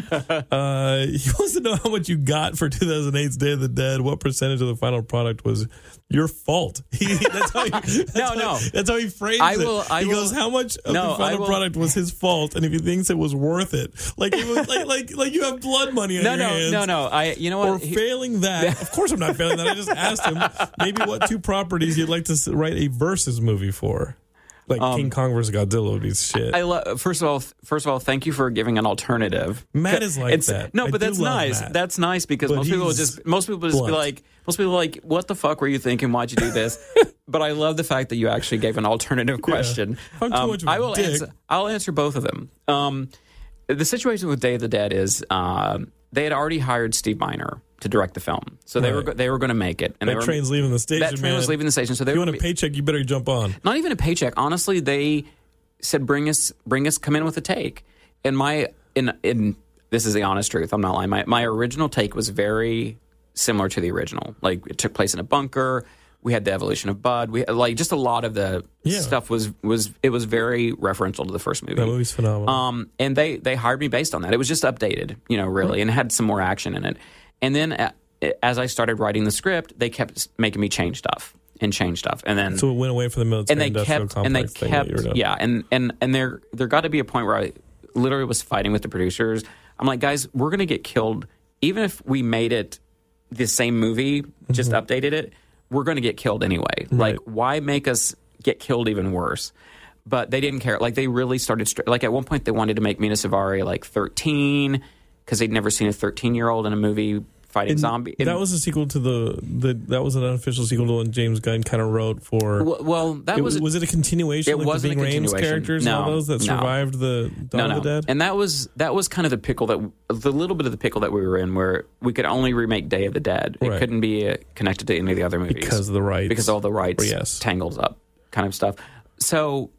uh, he wants to know how much you got for two thousand eight's Day of the Dead. What percentage of the final product was your fault? He, that's how he, that's no, how, no. That's how he frames I will, it. I he will, goes, how much of no, the final will, product was his fault, and if he thinks it was worth it, like it was, like, like like you have blood money on no, your no, hands. No, no, no. I, you know what? Or he, failing that. Of course, I'm not failing that. I just asked him maybe what two properties you'd like to write a versus movie for. Like um, King Kong versus Godzilla would be shit. I love. First of all, first of all, thank you for giving an alternative. Matt is like it's, that. No, but I that's nice. Matt. That's nice because but most people just most people just blunt. be like most people are like, what the fuck were you thinking? Why'd you do this? But I love the fact that you actually gave an alternative question. Yeah. I'm too um, much of a I will dick. answer. I'll answer both of them. Um, the situation with Day of the Dead is uh, they had already hired Steve Miner to direct the film, so they right. were they were going to make it. And that they were, train's leaving the station. That train man. was leaving the station, so they if you were want a paycheck, you better jump on. Not even a paycheck. Honestly, they said, "Bring us, bring us, come in with a take." And my in in this is the honest truth. I'm not lying. My my original take was very similar to the original. Like it took place in a bunker. We had the evolution of Bud. We like just a lot of the yeah. stuff was was it was very referential to the first movie. That movie's phenomenal. Um, and they they hired me based on that. It was just updated, you know, really, and had some more action in it. And then uh, as I started writing the script, they kept making me change stuff and change stuff, and then so it went away from the military and they industrial kept complex and they thing kept that you were doing. yeah, and and and there there got to be a point where I literally was fighting with the producers. I'm like, guys, we're gonna get killed even if we made it the same movie, just mm-hmm. updated it. We're going to get killed anyway. Right. Like, why make us get killed even worse? But they didn't care. Like, they really started... Str- like, at one point, they wanted to make Mina Suvari, like, thirteen, because they'd never seen a thirteen-year-old in a movie fighting and zombie. And that was a sequel to the, the... That was an unofficial sequel to one James Gunn kind of wrote for... Well, well that it, was... Was it a continuation? It like wasn't the Ving a continuation. Rhames characters no, and all those that no. survived the Dawn no, no. of the Dead? And that was that was kind of the pickle that... The little bit of the pickle that we were in where we could only remake Day of the Dead. It right. couldn't be uh, connected to any of the other movies. Because of the rights. Because all the rights yes. tangles up kind of stuff. So...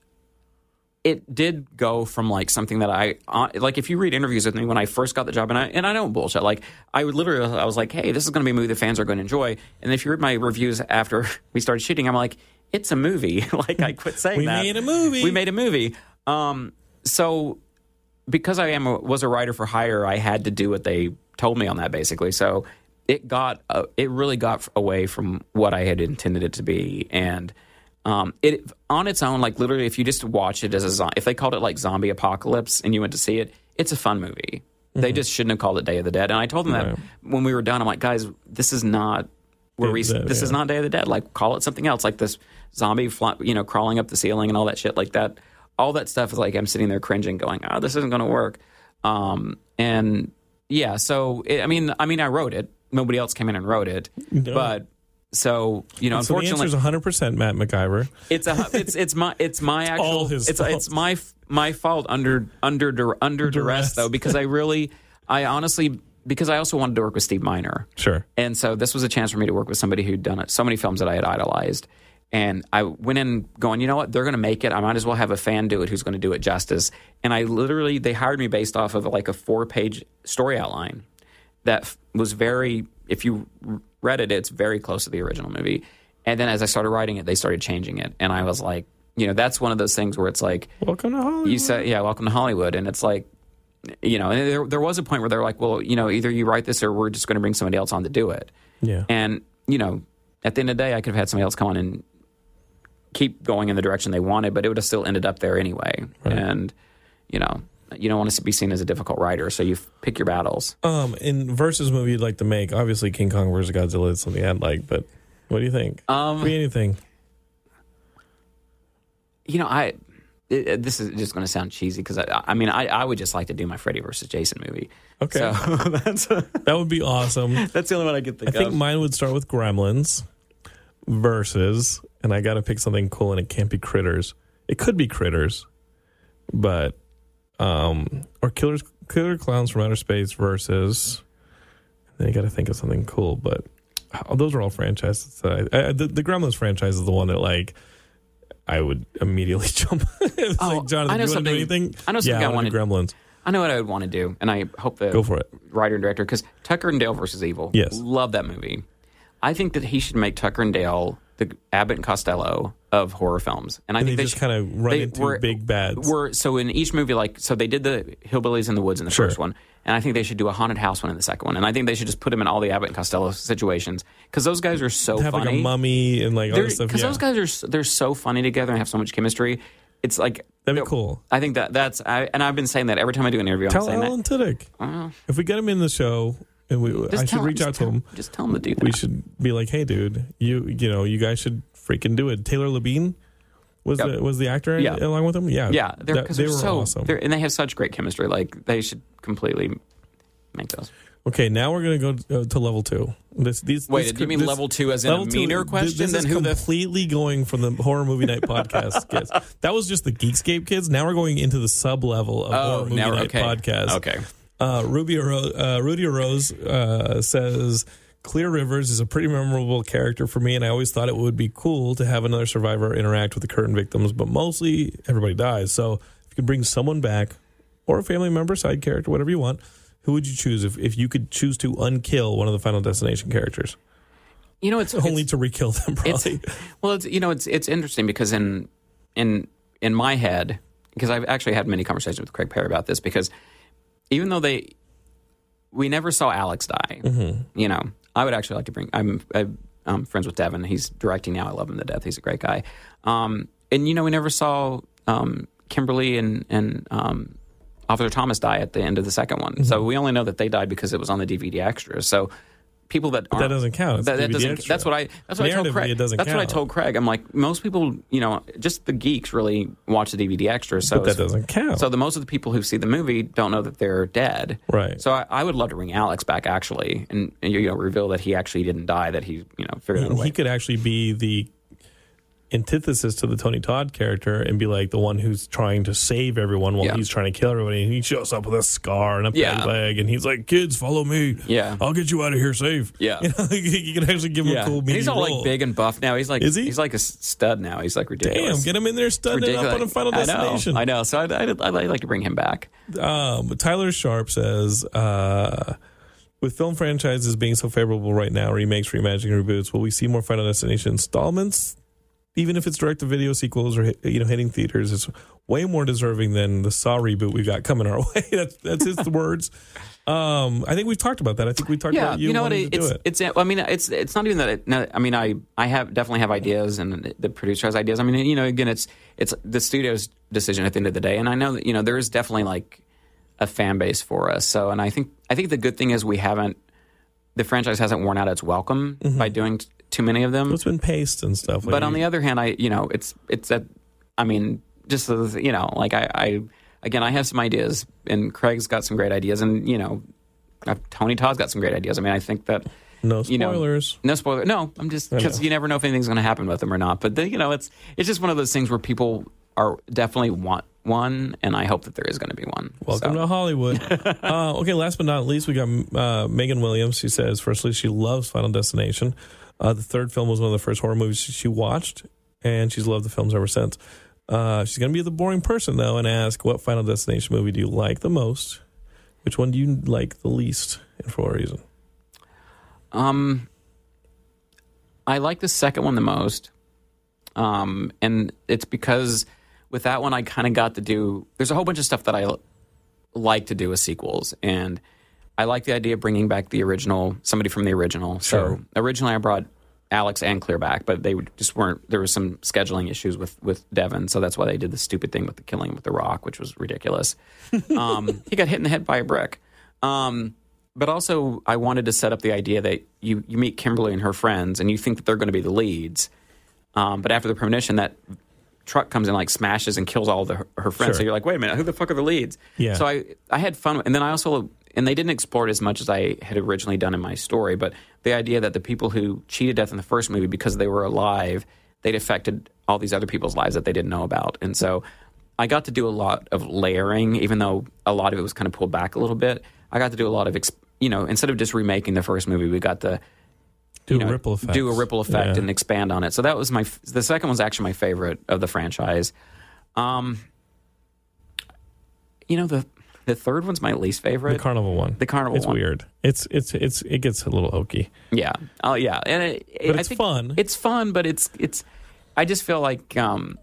It did go from like something that I uh, like. If you read interviews with me when I first got the job, and I and I don't bullshit. Like I would literally, I was like, "Hey, this is going to be a movie the fans are going to enjoy." And if you read my reviews after we started shooting, I'm like, "It's a movie." Like I quit saying we that. We made a movie. We made a movie. Um, so because I am a, was a writer for hire, I had to do what they told me on that basically. So it got uh, it really got away from what I had intended it to be, and. Um, it on its own, like literally, if you just watch it as a zombie, if they called it like Zombie Apocalypse and you went to see it, it's a fun movie. Mm-hmm. They just shouldn't have called it Day of the Dead. And I told them right. that when we were done. I'm like, guys, this is not where we. Dead, this yeah. is not Day of the Dead. Like, call it something else. Like this zombie, fly, you know, crawling up the ceiling and all that shit like that. All that stuff is like I'm sitting there cringing, going, "Oh, this isn't going to work." Um, and yeah, so it, I mean, I mean, I wrote it. Nobody else came in and wrote it, no. but. So you know, and so unfortunately, the answer is one hundred percent Matt McIver. It's a, it's it's my it's my it's actual. All his it's fault. it's my my fault under under under duress, duress though, because I really, I honestly, because I also wanted to work with Steve Miner. Sure. And so this was a chance for me to work with somebody who'd done it, so many films that I had idolized, and I went in going, you know what, they're going to make it. I might as well have a fan do it who's going to do it justice. And I literally, they hired me based off of like a four page story outline that was very, if you read it, it's very close to the original movie. And then as I started writing it, they started changing it. And I was like, you know, that's one of those things where it's like... Welcome to Hollywood. You say, yeah, welcome to Hollywood. And it's like, you know, and there, there was a point where they're like, well, you know, either you write this or we're just going to bring somebody else on to do it. Yeah. And, you know, at the end of the day, I could have had somebody else come on and keep going in the direction they wanted, but it would have still ended up there anyway. Right. And, you know... You don't want to be seen as a difficult writer, so you pick your battles. Um, in versus movie you'd like to make, obviously King Kong versus Godzilla is something I'd like, but what do you think? Um, be anything. You know, I it, it, this is just going to sound cheesy because I, I mean, I, I would just like to do my Freddy versus Jason movie. Okay, so that's that would be awesome. That's the only one I could think I of. I think mine would start with Gremlins versus, and I got to pick something cool, and it can't be Critters. It could be Critters, but. Um, or Killers, Killer Clowns from Outer Space versus. Then you got to think of something cool, but oh, those are all franchises. That I, I, the, the Gremlins franchise is the one that like I would immediately jump. It's oh, like, Jonathan, I know do you something. Want to do anything? I know something yeah, I, I want to do. Gremlins. I know what I would want to do, and I hope the go for it. Writer and director, because Tucker and Dale versus Evil. Yes, love that movie. I think that he should make Tucker and Dale the Abbott and Costello of horror films, and I And think they they just kind of run they into were- big bads. Were so in each movie, like so they did the Hillbillies in the Woods in the Sure. first one, and I think they should do a haunted house one in the second one, and I think they should just put them in all the Abbott and Costello situations because those guys are so have funny. like a mummy and like all this stuff. Because Yeah. those guys are s- they're so funny together and have so much chemistry. It's like That'd be cool. I think that that's I, and I've been saying that every time I do an interview. I'm Tell saying Alan Tudyk. that. If we get him in the show, and we, Just I should tell- reach just out to tell- him. Just tell them to do that. We should be like, hey, dude, you you know, you guys should freaking do it. Taylor Labine was Yep. the was the actor Yeah. along with him. Yeah, Yeah, they're, That- cause they they're were so awesome. they're, and they have such great chemistry. Like they should completely make those. Okay, now we're gonna go uh, to level two. This, these, Wait, this, do you mean this- level two as in level a two, meaner th- question This than is who the completely going from the Horror Movie Night podcast kids. That was just the Geekscape kids. Now we're going into the sub level of Oh, Horror Movie now- Night okay. podcast. Okay. Uh, Ruby Ro- uh, Rudy Rose uh, says Clear Rivers is a pretty memorable character for me, and I always thought it would be cool to have another survivor interact with the current victims, but mostly everybody dies. So if you could bring someone back, or a family member, side character, whatever you want, who would you choose if, if you could choose to unkill one of the Final Destination characters? You know, it's Only it's, to re-kill them, it's probably. well, it's you know, it's it's interesting because in in in my head, because I've actually had many conversations with Craig Perry about this, because even though they we never saw Alex die, Mm-hmm. you know, I would actually like to bring. I'm, I'm I'm friends with Devin. He's directing now. I love him to death. He's a great guy. Um, and you know, we never saw um, Kimberly and and um, Officer Thomas die at the end of the second one. Mm-hmm. So we only know that they died because it was on the D V D extras. So people that aren't, that doesn't count. It's that, that D V D doesn't. extra. That's what I. That's what I told Narratively, Craig. it doesn't that's what I count. told Craig. I'm like, most people, you know, just the geeks really watch the D V D extras. So But that doesn't count. So the most of the people who see the movie don't know that they're dead. Right. So I, I would love to bring Alex back actually, and, and you know, reveal that he actually didn't die. That he, you know, figured out a way. He could actually be the antithesis to the Tony Todd character and be like the one who's trying to save everyone while Yeah. he's trying to kill everybody. And he shows up with a scar and a Yeah. bad leg, and he's like, "Kids, follow me. Yeah. I'll get you out of here safe." Yeah. you know, you can actually give him a cool And meaty he's all role. like big and buff now. He's like, Is he? He's like a s- stud now. He's like ridiculous. Damn, get him in there, studding it up on a Final Destination. I know. I know. So I'd, I'd, I'd like to bring him back. Um, Tyler Sharp says, uh, with film franchises being so favorable right now, remakes, reimagining, reboots, will we see more Final Destination installments? Even if it's direct-to-video sequels or you know hitting theaters, it's way more deserving than the Saw reboot we got coming our way. that's that's his words. Um, I think we've talked about that. I think we talked Yeah, about you, you know what? wanting It, to do it's it. it's. I mean, it's it's not even that. It, no, I mean, I I have definitely have ideas, and the producer has ideas. I mean, you know, again, it's it's the studio's decision at the end of the day, and I know that you know there is definitely like a fan base for us. So, and I think I think the good thing is we haven't the franchise hasn't worn out its welcome Mm-hmm. by doing t- too many of them. It's been paced and stuff. Like But on you- the other hand, I you know it's it's that I mean just as, you know like I, I again I have some ideas, and Craig's got some great ideas, and you know uh, Tony Todd's got some great ideas. I mean I think that no you know, spoilers. no spoiler. No, I'm just I because know. you never know if anything's going to happen with them or not. But the, you know it's it's just one of those things where people are definitely want one, and I hope that there is going to be one. Welcome So. to Hollywood. uh, okay, last but not least, we got uh, Megan Williams. She says, firstly, she loves Final Destination. Uh, the third film was one of the first horror movies she watched, and she's loved the films ever since. Uh, she's going to be the boring person, though, and ask, what Final Destination movie do you like the most? Which one do you like the least, and for what reason? Um, I like the second one the most, um, and it's because with that one I kind of got to do. There's a whole bunch of stuff that I l- like to do with sequels, and I like the idea of bringing back the original, somebody from the original. Sure. So originally I brought Alex and Clear back, but they would- just weren't. There was some scheduling issues with with Devin, so that's why they did the stupid thing with the killing with the Rock, which was ridiculous. um, he got hit in the head by a brick. Um, But also, I wanted to set up the idea that you, you meet Kimberly and her friends, and you think that they're going to be the leads. Um, but after the premonition, that truck comes in, like smashes and kills all of the, her friends. Sure. So you're like, wait a minute, who the fuck are the leads? Yeah. So I I had fun, and then I also and they didn't explore it as much as I had originally done in my story. But the idea that the people who cheated death in the first movie because they were alive, they'd affected all these other people's lives that they didn't know about, and so I got to do a lot of layering, even though a lot of it was kind of pulled back a little bit. I got to do a lot of, exp- you know, instead of just remaking the first movie, we got to Do you a know, ripple effect. do a ripple effect Yeah. and expand on it. So that was my. The second was actually my favorite of the franchise. Um, you know the The third one's my least favorite. The carnival one. The carnival it's one. It's weird. It's it's it's it gets a little hokey. Yeah. Oh yeah. And it, it, but I it's think fun. It's fun, but it's it's. I just feel like um,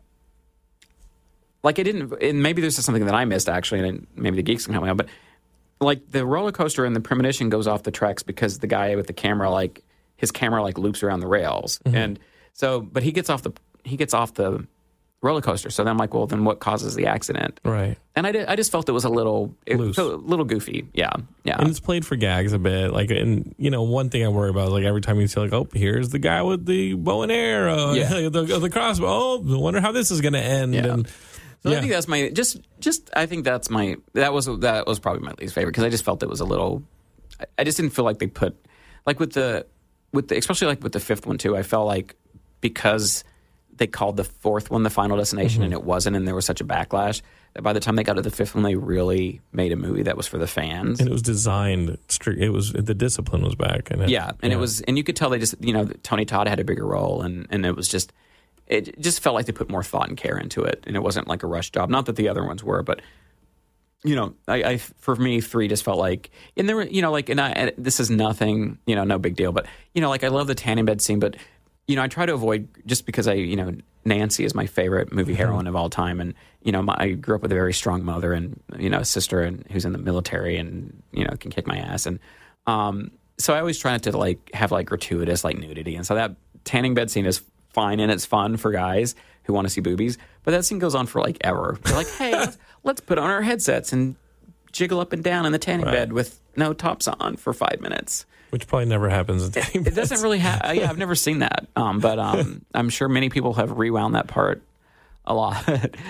like I didn't. And maybe this is something that I missed actually, and maybe the geeks can help me out. But like the roller coaster in the premonition goes off the tracks because the guy with the camera, like his camera, like loops around the rails, mm-hmm. and so but he gets off the he gets off the roller coaster. So then I'm like, well, then what causes the accident? Right. And I, did, I just felt it was a little it Loose. felt a little goofy. Yeah. Yeah. And it's played for gags a bit. Like, and you know, one thing I worry about is like every time you see like, oh, here's the guy with the bow and arrow, yeah. the, the crossbow. Oh, I wonder how this is going to end. Yeah. And so yeah. I think that's my just just I think that's my that was that was probably my least favorite because I just felt it was a little. I, I just didn't feel like they put like with the with the especially like with the fifth one too. I felt like because they called the fourth one the Final Destination, mm-hmm. and it wasn't, and there was such a backlash that by the time they got to the fifth one, they really made a movie that was for the fans. And it was designed, it was the discipline was back. And it, yeah, and yeah. it was, and you could tell they just, you know, Tony Todd had a bigger role, and, and it was just, it just felt like they put more thought and care into it, and it wasn't like a rush job. Not that the other ones were, but you know, I, I for me, three just felt like, and there were, you know, like, and I, and this is nothing, you know, no big deal, but you know, like I love the tanning bed scene, but. You know, I try to avoid just because I, you know, Nancy is my favorite movie heroine mm-hmm. of all time, and you know, my, I grew up with a very strong mother and you know, a sister and who's in the military and you know can kick my ass, and um, so I always try not to like have like gratuitous like nudity, and so that tanning bed scene is fine and it's fun for guys who want to see boobies, but that scene goes on for like ever. They're like, hey, let's, let's put on our headsets and jiggle up and down in the tanning right. bed with no tops on for five minutes. Which probably never happens. In it, it doesn't really happen. Yeah, I've never seen that. Um, but um, I'm sure many people have rewound that part a lot.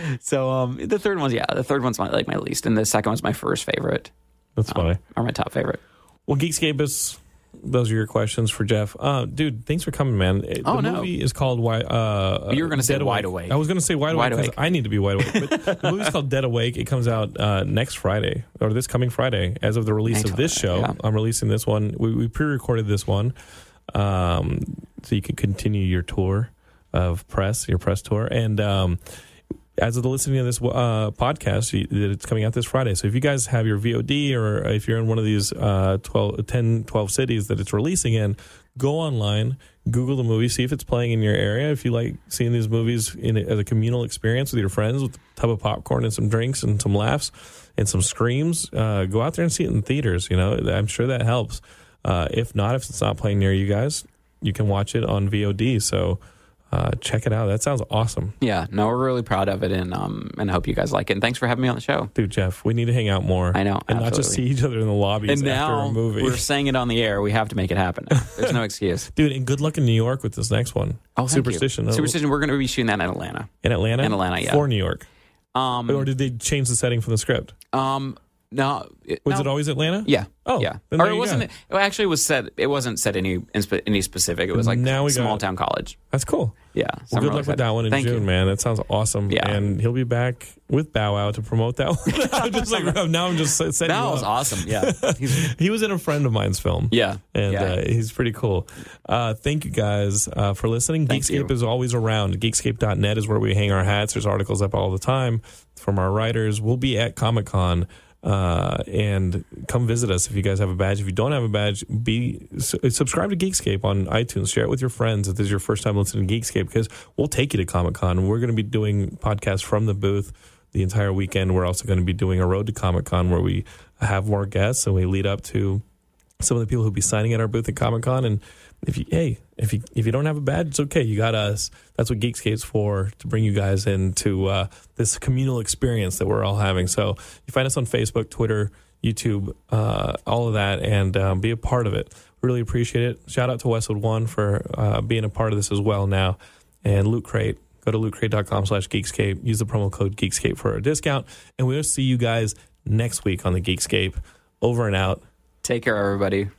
so um, the third one's, yeah, the third one's my, like my least. And the second one's my first favorite. That's funny. Um, or my top favorite. Well, Geekscape is... Those are your questions for Jeff. Uh, dude, thanks for coming, man. The oh, no. movie is called Wide uh, You were going to say Wide Awake. I was going to say Wide, wide Awake because I need to be wide awake. But the movie's called Dead Awake. It comes out uh, next Friday, or this coming Friday. As of the release Next of this show, yeah. I'm releasing this one. We, we pre-recorded this one um, so you can continue your tour of press, your press tour. And um, as of the listening to this uh, podcast, it's coming out this Friday. So if you guys have your V O D or if you're in one of these uh, twelve, ten, twelve cities that it's releasing in, go online, Google the movie, see if it's playing in your area. If you like seeing these movies in a, as a communal experience with your friends with a tub of popcorn and some drinks and some laughs and some screams, uh, go out there and see it in theaters. You know, I'm sure that helps. Uh, if not, if it's not playing near you guys, you can watch it on V O D. So Uh, check it out. That sounds awesome. Yeah, no, we're really proud of it, and um, and I hope you guys like it. And thanks for having me on the show, dude. Jeff, we need to hang out more. I know, and absolutely. not just see each other in the lobbies and after now a movie. We're saying it on the air. We have to make it happen. Now. There's no excuse, dude. And good luck in New York with this next one. Oh, thank Superstition. You. Superstition. We're going to be shooting that in Atlanta. In Atlanta. In Atlanta, yeah. For New York. Um, or did they change the setting from the script? Um. No, it, was no. it always Atlanta? Yeah. Oh, yeah. Then or it wasn't. It actually was said. It wasn't said any any specific. It was like now we small got, town college. That's cool. Yeah. Well, good really luck excited. with that one in Thank June, you. man. That sounds awesome. Yeah. And he'll be back with Bow Wow to promote that one. I'm just like now I'm just setting That you was up. awesome. Yeah. He was in a friend of mine's film. Yeah. And yeah. Uh, he's pretty cool. Uh, thank you guys uh, for listening. Thank Geekscape you. is always around. Geekscape dot net is where we hang our hats. There's articles up all the time from our writers. We'll be at Comic-Con. Uh, and come visit us if you guys have a badge. If you don't have a badge, be su- subscribe to Geekscape on iTunes. Share it with your friends if this is your first time listening to Geekscape, because we'll take you to Comic-Con. We're going to be doing podcasts from the booth the entire weekend. We're also going to be doing a road to Comic-Con where we have more guests and we lead up to some of the people who'll be signing at our booth at Comic-Con. And if you, hey, if you if you don't have a badge, it's okay. You got us. That's what Geekscape's for, to bring you guys into uh, this communal experience that we're all having. So you find us on Facebook, Twitter, YouTube, uh, all of that, and um, be a part of it. Really appreciate it. Shout out to Westwood One for uh, being a part of this as well now. And Loot Crate. Go to loot crate dot com slash Geekscape. Use the promo code Geekscape for a discount. And we'll see you guys next week on the Geekscape. Over and out. Take care, everybody.